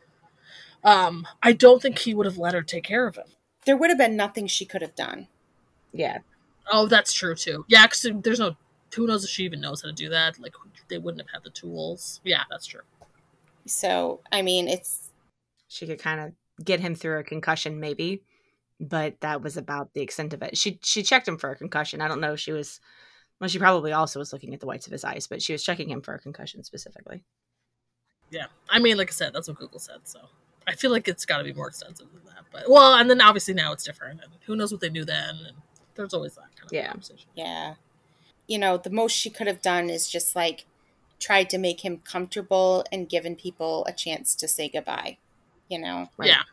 I don't think he would have let her take care of him. There would have been nothing she could have done. Yeah. Oh, that's true too. Yeah, because there's no, who knows if she even knows how to do that, like, they wouldn't have had the tools. Yeah, that's true. So, I mean, she could kind of get him through a concussion, maybe, but that was about the extent of it. She checked him for a concussion. I don't know if she was, well, she probably also was looking at the whites of his eyes, but she was checking him for a concussion specifically. Yeah, I mean, like I said, that's what Google said, so I feel like it's got to be more extensive than that. But, well, and then obviously now it's different, and who knows what they knew then, and there's always that kind of conversation. Yeah. You know, the most she could have done is just, like, tried to make him comfortable and given people a chance to say goodbye, you know? Right. Yeah.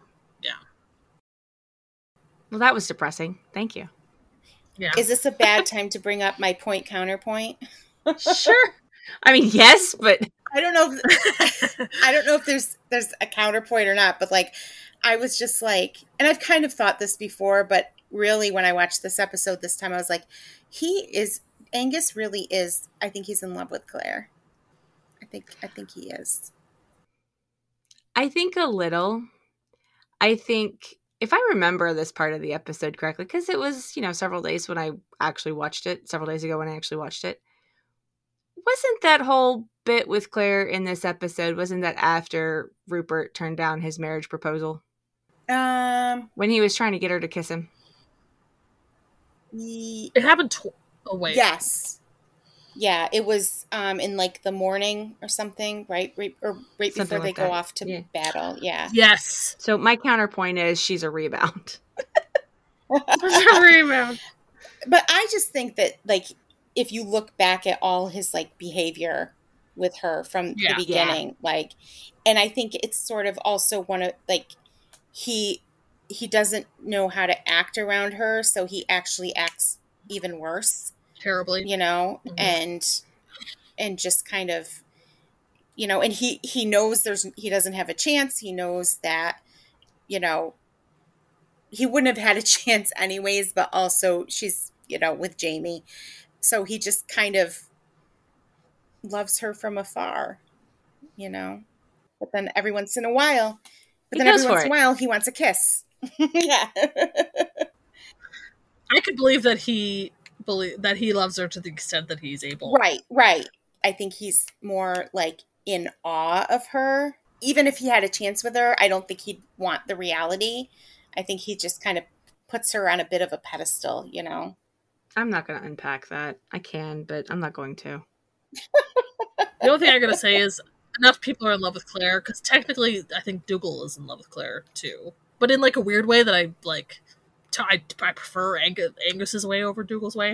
Well, that was depressing. Thank you. Yeah. Is this a bad time to bring up my point counterpoint? Sure. I mean, yes, but I don't know if there's a counterpoint or not, but like I was just like, and I've kind of thought this before, but really when I watched this episode this time I was like, Angus really is, I think he's in love with Claire. I think he is. I think a little. I think if I remember this part of the episode correctly, because it was, several days ago when I actually watched it, wasn't that whole bit with Claire in this episode, wasn't that after Rupert turned down his marriage proposal? When he was trying to get her to kiss him? It happened wait. Yes. Yeah, it was in like the morning or something, right? Right something before they go off to battle. Yeah. Yes. So my counterpoint is she's a rebound. A rebound. But I just think that, like, if you look back at all his like behavior with her from the beginning, like, and I think it's sort of also one of like he doesn't know how to act around her, so he actually acts even worse. Terribly, and just kind of, and he knows he doesn't have a chance. He knows that, he wouldn't have had a chance anyways, but also she's, with Jamie. So he just kind of loves her from afar, but then every once in a while, he wants a kiss. Yeah. I could believe that he loves her to the extent that he's able. Right. I think he's more like in awe of her. Even if he had a chance with her, I don't think he'd want the reality. I think he just kind of puts her on a bit of a pedestal, I'm not going to unpack that. I can, but I'm not going to. The only thing I'm going to say is enough people are in love with Claire, because technically I think Dougal is in love with Claire too. But in like a weird way that I like, I prefer Angus's way over Dougal's way.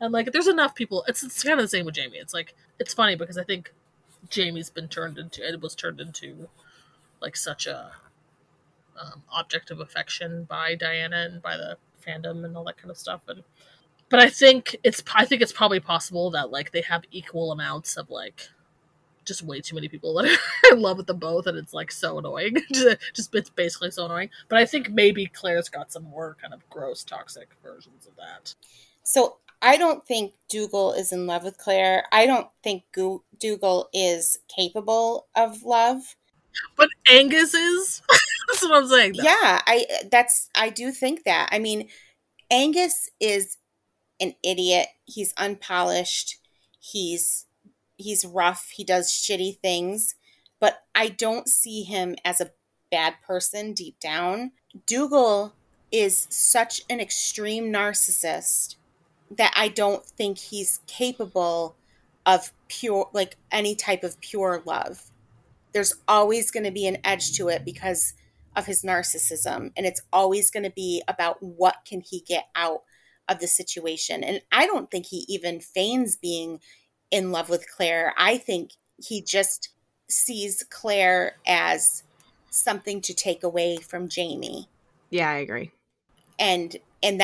And like, there's enough people. It's kind of the same with Jamie. It's like, it's funny because I think Jamie's been turned into like such a object of affection by Diana and by the fandom and all that kind of stuff. But I think it's probably possible that like they have equal amounts of like just way too many people that are in love with them both, and it's like so annoying. just it's basically so annoying. But I think maybe Claire's got some more kind of gross, toxic versions of that. So I don't think Dougal is in love with Claire. I don't think Dougal is capable of love. But Angus is. That's what I'm saying. Though. Yeah, I do think that. I mean, Angus is an idiot. He's unpolished. He's rough. He does shitty things. But I don't see him as a bad person deep down. Dougal is such an extreme narcissist that I don't think he's capable of pure, like any type of pure love. There's always going to be an edge to it because of his narcissism. And it's always going to be about what can he get out of the situation. And I don't think he even feigns being in love with Claire. I think he just sees Claire as something to take away from Jamie. Yeah, I agree. And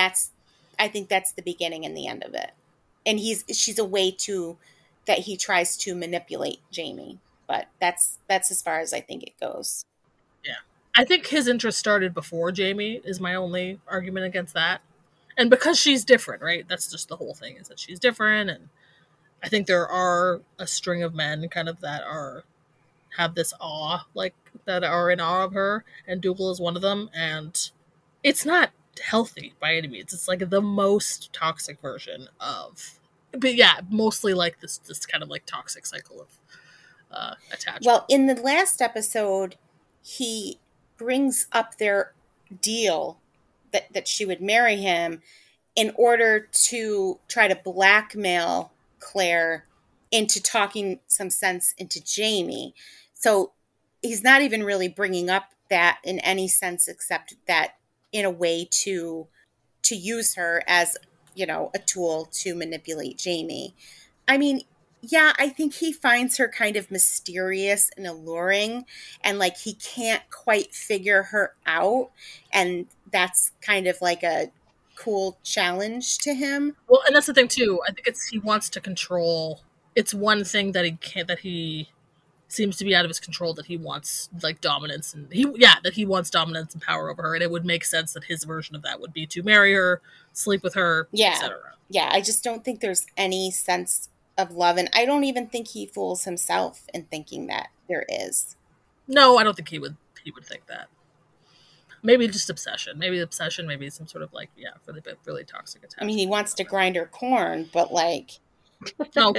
I think that's the beginning and the end of it. And she's a way that he tries to manipulate Jamie. But that's as far as I think it goes. Yeah. I think his interest started before Jamie is my only argument against that. And because she's different, right? That's just the whole thing, is that she's different. And I think there are a string of men kind of that have this awe, like that are in awe of her. And Dougal is one of them. And it's not healthy by any means. It's like the most toxic version of, but yeah, mostly like this kind of like toxic cycle of attachment. Well, in the last episode, he brings up their deal that she would marry him in order to try to blackmail Claire into talking some sense into Jamie. So he's not even really bringing up that in any sense, except that in a way to use her as, a tool to manipulate Jamie. I mean, yeah, I think he finds her kind of mysterious and alluring, and like he can't quite figure her out, and that's kind of like a cool challenge to him. Well, and that's the thing too. I think he wants to control. It's one thing that he seems to be out of his control, that he wants like dominance, and that he wants dominance and power over her, and it would make sense that his version of that would be to marry her, sleep with her, etc. Yeah, I just don't think there's any sense of love, and I don't even think he fools himself in thinking that there is. No, I don't think he would think that. Maybe just obsession. Maybe some sort of like, really, really toxic attachment. I mean, he wants to grind her corn, but like, no.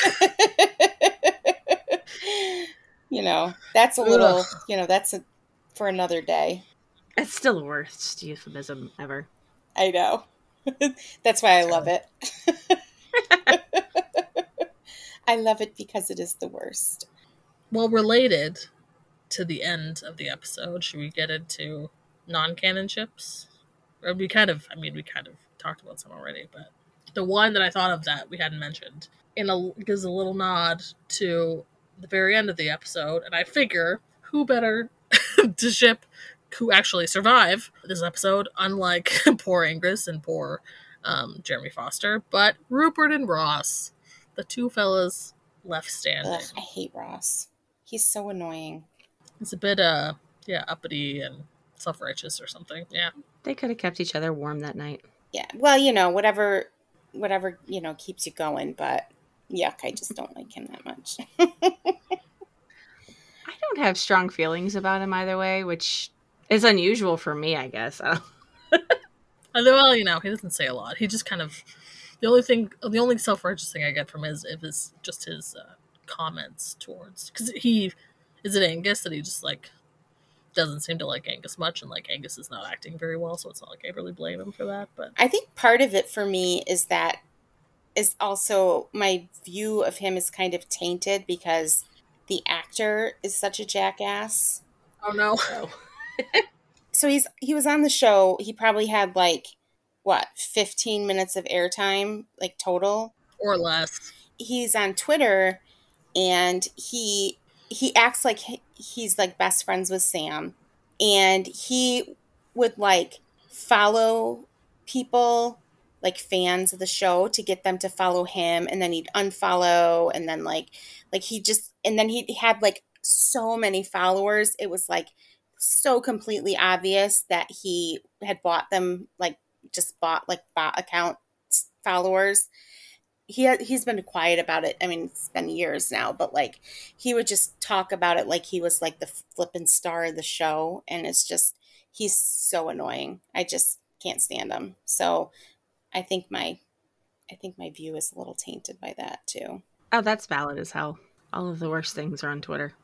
That's a little, that's for another day. It's still the worst euphemism ever. I know. That's why I love it. I love it because it is the worst. Well, related to the end of the episode, should we get into non-canon ships? Or we kind of talked about some already, but the one that I thought of that we hadn't mentioned gives a little nod to the very end of the episode, and I figure who better to ship who actually survive this episode, unlike poor Angus and poor Jeremy Foster, but Rupert and Ross, the two fellas left standing. Ugh, I hate Ross. He's so annoying. He's a bit uppity and self-righteous or something. Yeah, they could have kept each other warm that night. Yeah, well, whatever keeps you going, but yuck, I just don't like him that much. I don't have strong feelings about him either way, which is unusual for me, I guess. Well, he doesn't say a lot. He just kind of, the only self-righteous thing I get from his comments towards, because is it Angus that he just like doesn't seem to like Angus much, and like Angus is not acting very well, so it's not like I really blame him for that. But I think part of it for me is also my view of him is kind of tainted because the actor is such a jackass. Oh no. So he was on the show. He probably had like 15 minutes of airtime, like total. Or less. He's on Twitter, and he acts like he's like best friends with Sam, and he would like follow people, like fans of the show, to get them to follow him, and then he'd unfollow, and then like he just, and then he had like so many followers, it was like so completely obvious that he had bought them, like just bought like bot account followers. He's been quiet about it. I mean, it's been years now, but like he would just talk about it like he was like the flippin' star of the show, and it's just, he's so annoying. I just can't stand him. So I think my view is a little tainted by that too. Oh, that's valid as hell. All of the worst things are on Twitter.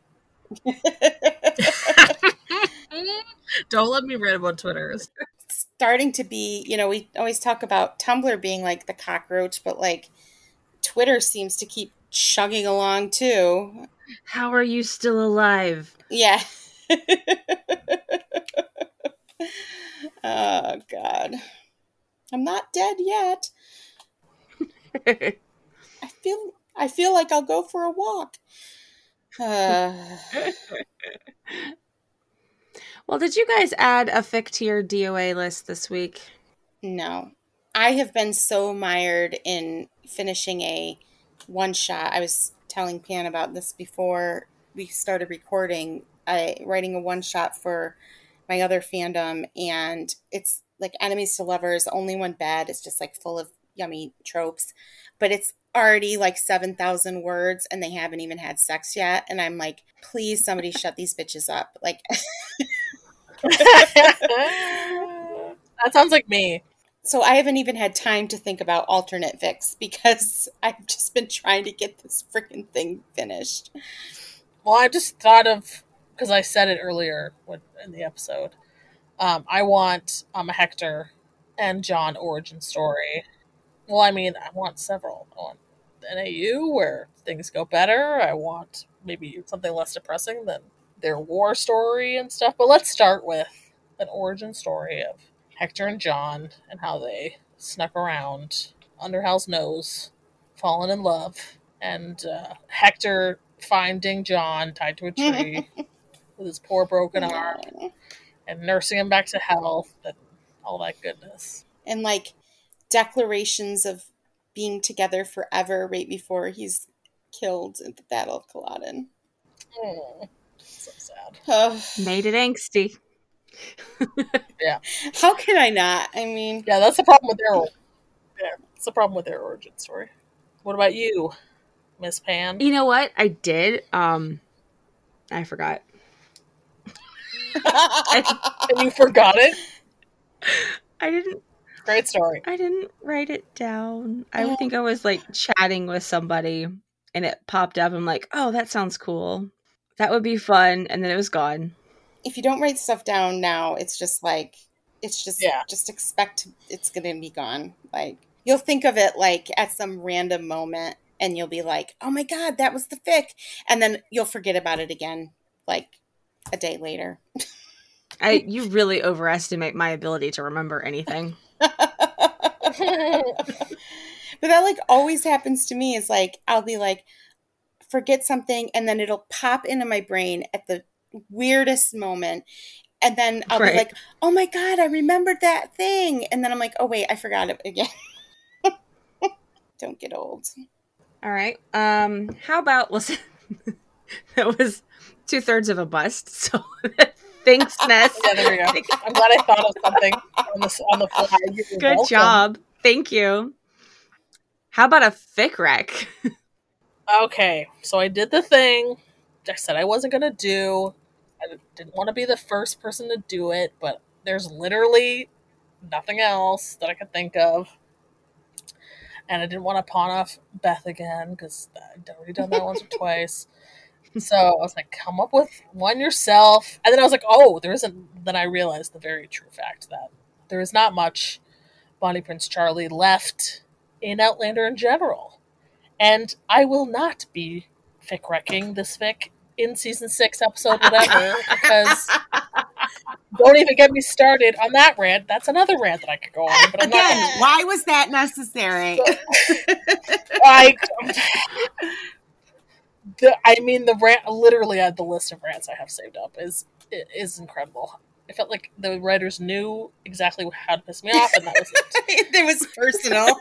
Don't let me read about Twitter. It's starting to be, we always talk about Tumblr being like the cockroach, but like Twitter seems to keep chugging along too. How are you still alive? Yeah. Oh God. I'm not dead yet. I feel like I'll go for a walk. Well, did you guys add a fic to your DOA list this week? No. I have been so mired in finishing a one-shot. I was telling Pan about this before we started recording. Writing a one-shot for my other fandom, and it's like enemies to lovers, only one bed. It's just like full of yummy tropes, but it's already like 7,000 words, and they haven't even had sex yet. And I'm like, please, somebody shut these bitches up. Like, That sounds like me. so I haven't even had time to think about alternate fics because I've just been trying to get this freaking thing finished. Well, I just thought of, because I said it earlier in the episode, I want a Hector and John origin story. Well, I mean, I want several. I want an AU where things go better. I want maybe something less depressing than their war story and stuff. But let's start with an origin story of Hector and John and how they snuck around under Hal's nose, fallen in love, and Hector finding John tied to a tree with his poor broken arm and nursing him back to health and all that goodness. And like declarations of being together forever right before he's killed at the Battle of Culloden. Oh, so sad. Made it angsty. Yeah. How can I not? I mean, Yeah, that's the problem with their that's the problem with their origin story. What about you, Miss Pan? You know what? I did. I forgot. And you forgot it? I didn't. Great story. I didn't write it down. I think I was like chatting with somebody, and it popped up. I'm like, oh, that sounds cool. That would be fun. And then it was gone. if you don't write stuff down now, it's just like, it's just, just expect it's going to be gone. Like, you'll think of it like at some random moment and you'll be like, oh my God, that was the fic. And then you'll forget about it again, like a day later. You really overestimate my ability to remember anything. But that like always happens to me, is like, I'll be like, forget something, and then it'll pop into my brain at the weirdest moment. And then I'll be like, oh my God, I remembered that thing. And then I'm like, oh wait, I forgot it again. Don't get old. All right. How about, listen, that was 2/3 of a bust. So thanks, Ness. Yeah, there we go. I'm glad I thought of something on the fly. You're Good welcome. job. Thank you. How about a fic rec? Okay, so I did the thing I said I wasn't going to do. I didn't want to be the first person to do it, but there's literally nothing else that I could think of. And I didn't want to pawn off Beth again, because I'd already done that once or twice. So I was like, come up with one yourself. And then I was like, oh, there isn't. Then I realized the very true fact that there is not much Bonnie Prince Charlie left in Outlander in general. And I will not be fic wrecking this fic in season 6, episode whatever, because Don't even get me started on that rant. That's another rant that I could go on. But I'm not Again, gonna. why was that necessary? The rant. Literally, the list of rants I have saved up is incredible. I felt like the writers knew exactly how to piss me off, and that was it. It was personal.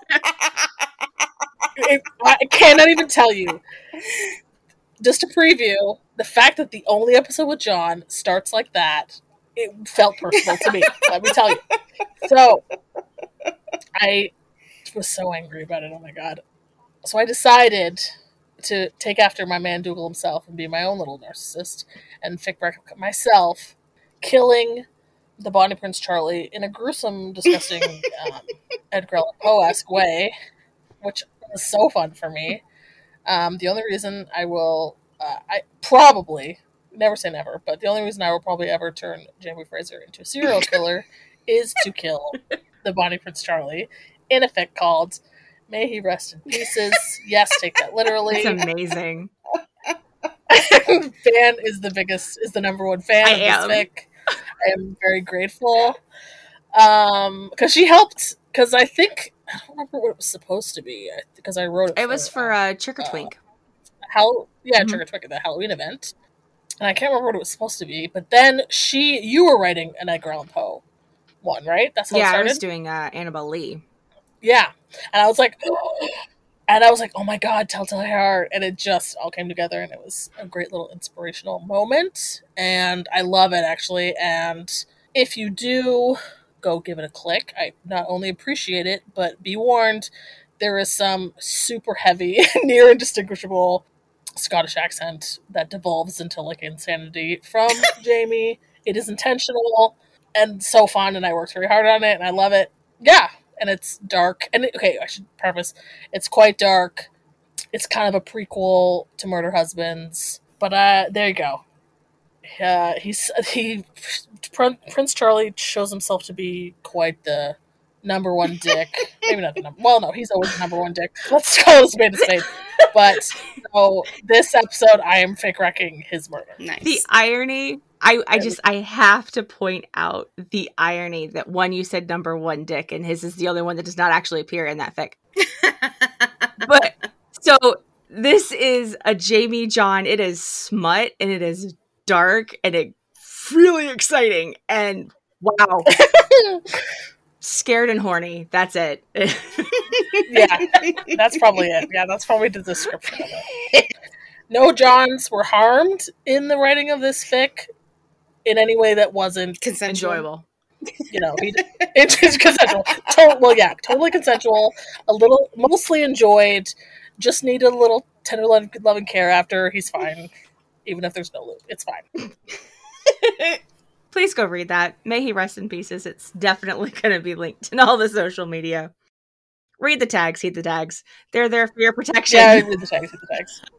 I cannot even tell you. Just to preview, the fact that the only episode with John starts like that, it felt personal to me. Let me tell you. So, I was so angry about it. Oh my god. So I decided to take after my man Dougal himself and be my own little narcissist and fic wreck myself, killing the Bonnie Prince Charlie in a gruesome, disgusting Edgar Allan Poe-esque way, which was so fun for me. The only reason I will, I probably, never say never, but the only reason I will probably ever turn Jamie Fraser into a serial killer is to kill the Bonnie Prince Charlie in a fic called May He Rest in Pieces. Yes, take that literally. It's amazing. Fan is the number one fan of this fic. I am very grateful. Because she helped, because I don't remember what it was supposed to be, because I wrote it. It was for Trick or Twink. Trick or Twink, the Halloween event. And I can't remember what it was supposed to be, but then you were writing an Edgar Allan Poe one, right? That's how it started? I was doing Annabelle Lee. Yeah. And I was like, oh my god, Telltale Heart. And it just all came together, and it was a great little inspirational moment. And I love it, actually. And if you do, go give it a click. I not only appreciate it, but be warned, there is some super heavy, near indistinguishable Scottish accent that devolves into like insanity from Jamie. It is intentional and so fun, and I worked very hard on it, and I love it. Yeah. And it's dark. And I should preface, it's quite dark. It's kind of a prequel to Murder Husbands. But there you go. Prince Charlie shows himself to be quite the number one dick. Maybe not the number. Well, no, he's always the number one dick. Let's call it a spade. But so this episode, I am fic wrecking his murder. Nice. The irony. I have to point out the irony that you said number one dick, and his is the only one that does not actually appear in that fic. But so this is a Jamie John. It is smut, and it is dark, and it's really exciting. And wow, scared and horny. That's it. Yeah, that's probably it. Yeah, that's probably the description of it. No Johns were harmed in the writing of this fic in any way that wasn't enjoyable. It's consensual. Totally consensual. Mostly enjoyed. Just needed a little tender love and care after. He's fine. Even if there's no lube, it's fine. Please go read that. May he rest in pieces. It's definitely going to be linked in all the social media. Read the tags, heed the tags. They're there for your protection. Yeah, read the tags, heed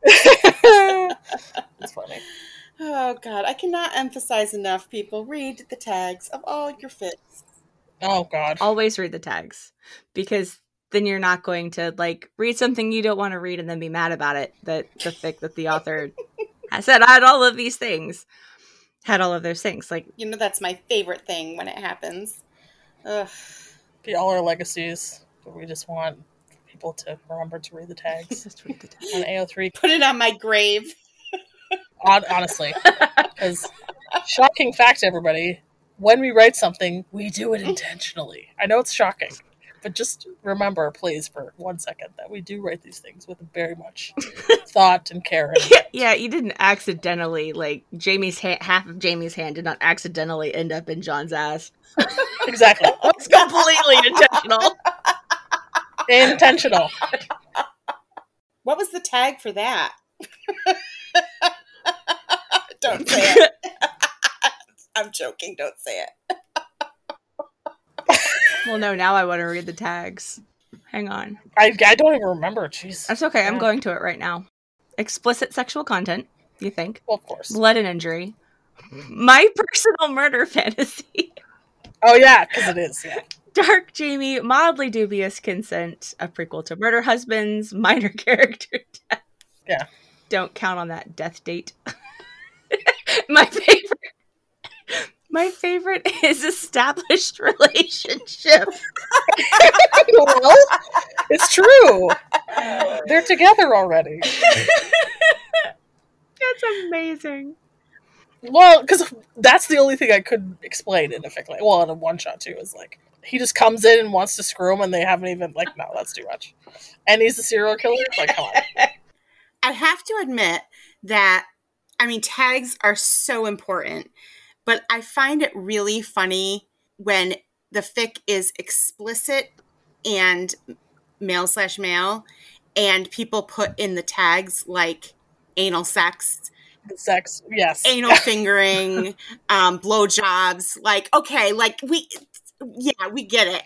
the tags. It's funny. Oh, God. I cannot emphasize enough, people. Read the tags of all your fics. Oh, God. Always read the tags. Because then you're not going to, read something you don't want to read and then be mad about it. That the fic that the author has said, I had all of these things. Had all of those things. That's my favorite thing when it happens. Ugh. Be all our legacies. But we just want people to remember to read the tags. Just read the tags. On AO3. Put it on my grave. Honestly. Because, shocking fact, everybody, when we write something, we do it intentionally. I know it's shocking, but just remember, please, for 1 second, that we do write these things with very much thought and care. Yeah, you didn't accidentally, half of Jamie's hand did not accidentally end up in John's ass. Exactly. It's completely intentional. Intentional. What was the tag for that? Don't say it. I'm joking. Don't say it. Well, no, now I want to read the tags. Hang on. I don't even remember. Jeez. That's okay. I'm going to it right now. Explicit sexual content, you think? Well, of course. Blood and injury. My personal murder fantasy. Oh, yeah, because it is, yeah. Dark Jamie, mildly dubious consent, a prequel to Murder Husbands, minor character death. Yeah. Don't count on that death date. My favorite. My favorite is established relationship. Well, it's true. They're together already. That's amazing. Well, because that's the only thing I could explain in a fic. Like, well, in a one shot too, is like he just comes in and wants to screw him, and they haven't even like, no, that's too much. And he's a serial killer. Like, come on. I have to admit that, I mean, tags are so important, but I find it really funny when the fic is explicit and male/male, and people put in the tags like anal sex, Sex, yes. anal fingering, blowjobs. Like, okay, like we get it.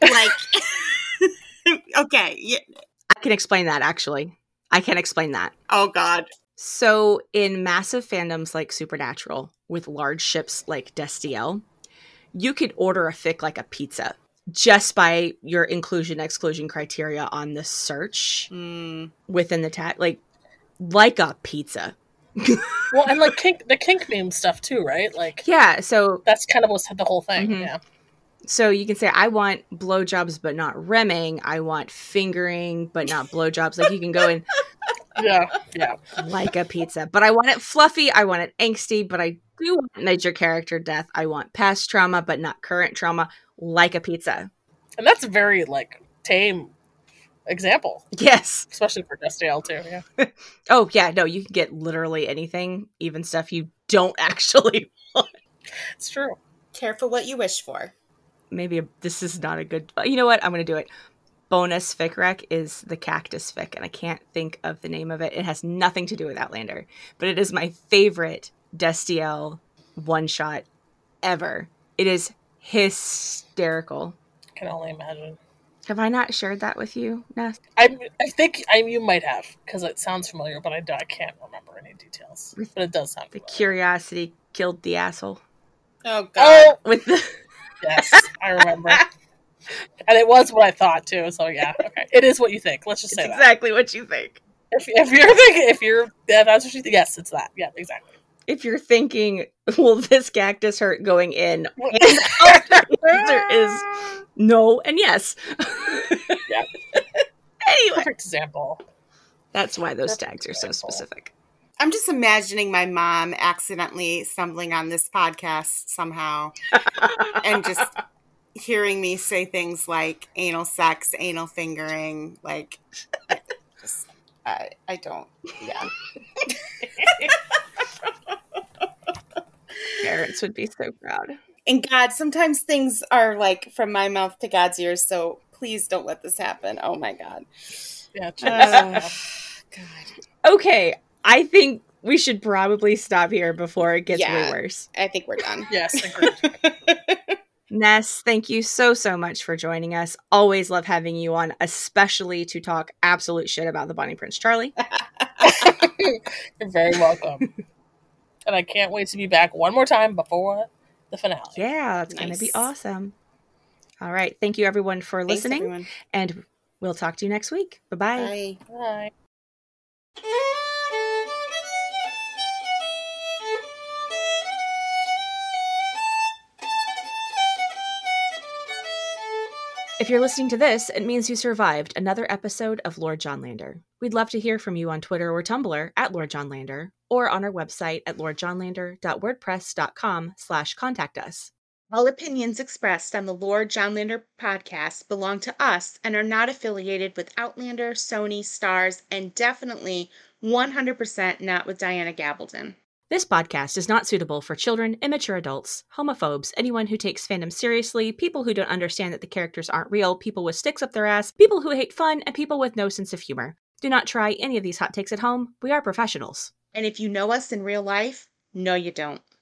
Like, okay, yeah. I can explain that, actually. I can explain that. Oh God. So in massive fandoms like Supernatural, with large ships like Destiel, you could order a fic like a pizza just by your inclusion-exclusion criteria on the search within the tag. Like a pizza. Well, and like the kink meme stuff too, right? Like, Yeah, so that's kind of what's the whole thing. Mhm. Yeah. so you can say, I want blowjobs but not remming. I want fingering but not blowjobs. Like, you can go in Yeah. like a pizza. But I want it fluffy. I want it angsty. But I do want major character death. I want past trauma but not current trauma. Like a pizza. And that's a very like tame example, Yes. especially for Destiel too. Yeah. Oh, yeah. No, you can get literally anything, even stuff you don't actually want. It's true. Careful what you wish for. Maybe this is not a good... You know what? I'm going to do it. Bonus fic rec is the cactus fic, and I can't think of the name of it. It has nothing to do with Outlander, but it is my favorite Destiel one-shot ever. It is hysterical. I can only imagine. Have I not shared that with you, Ness? I think you might have, because it sounds familiar, but I can't remember any details. But it does sound The familiar. curiosity killed the asshole. Oh God. Oh, With the... yes, I remember. And it was what I thought too. So yeah, okay, it is what you think. Let's just say It's that. exactly what you think. That's what you think. Yes, it's that. Yeah, exactly. If you're thinking, will this cactus hurt going in? And the answer is no and yes. Yeah. Anyway, Perfect example. that's why those Perfect tags are so example. specific. I'm just imagining my mom accidentally stumbling on this podcast somehow and just hearing me say things like anal sex, anal fingering, like, just, I don't, yeah. Parents would be so proud. And God, sometimes things are like from my mouth to God's ears, so please don't let this happen. Oh my God. Yeah. God. Okay, I think we should probably stop here before it gets way worse. I think we're done. Yes, agreed. Ness, thank you so much for joining us. Always love having you on, especially to talk absolute shit about the Bonnie Prince Charlie. You're very welcome. And I can't wait to be back one more time before the finale. Yeah, that's going to be Nice. awesome. All right. Thank you, everyone, for Thanks, listening. everyone. And we'll talk to you next week. Bye-bye. Bye. Bye. If you're listening to this, it means you survived another episode of Lord John Lander. We'd love to hear from you on Twitter or Tumblr at Lord John Lander, or on our website at lordjohnlander.wordpress.com/contact us. All opinions expressed on the Lord John Lander podcast belong to us and are not affiliated with Outlander, Sony, Starz, and definitely 100% not with Diana Gabaldon. This podcast is not suitable for children, immature adults, homophobes, anyone who takes fandom seriously, people who don't understand that the characters aren't real, people with sticks up their ass, people who hate fun, and people with no sense of humor. Do not try any of these hot takes at home. We are professionals. And if you know us in real life, no you don't.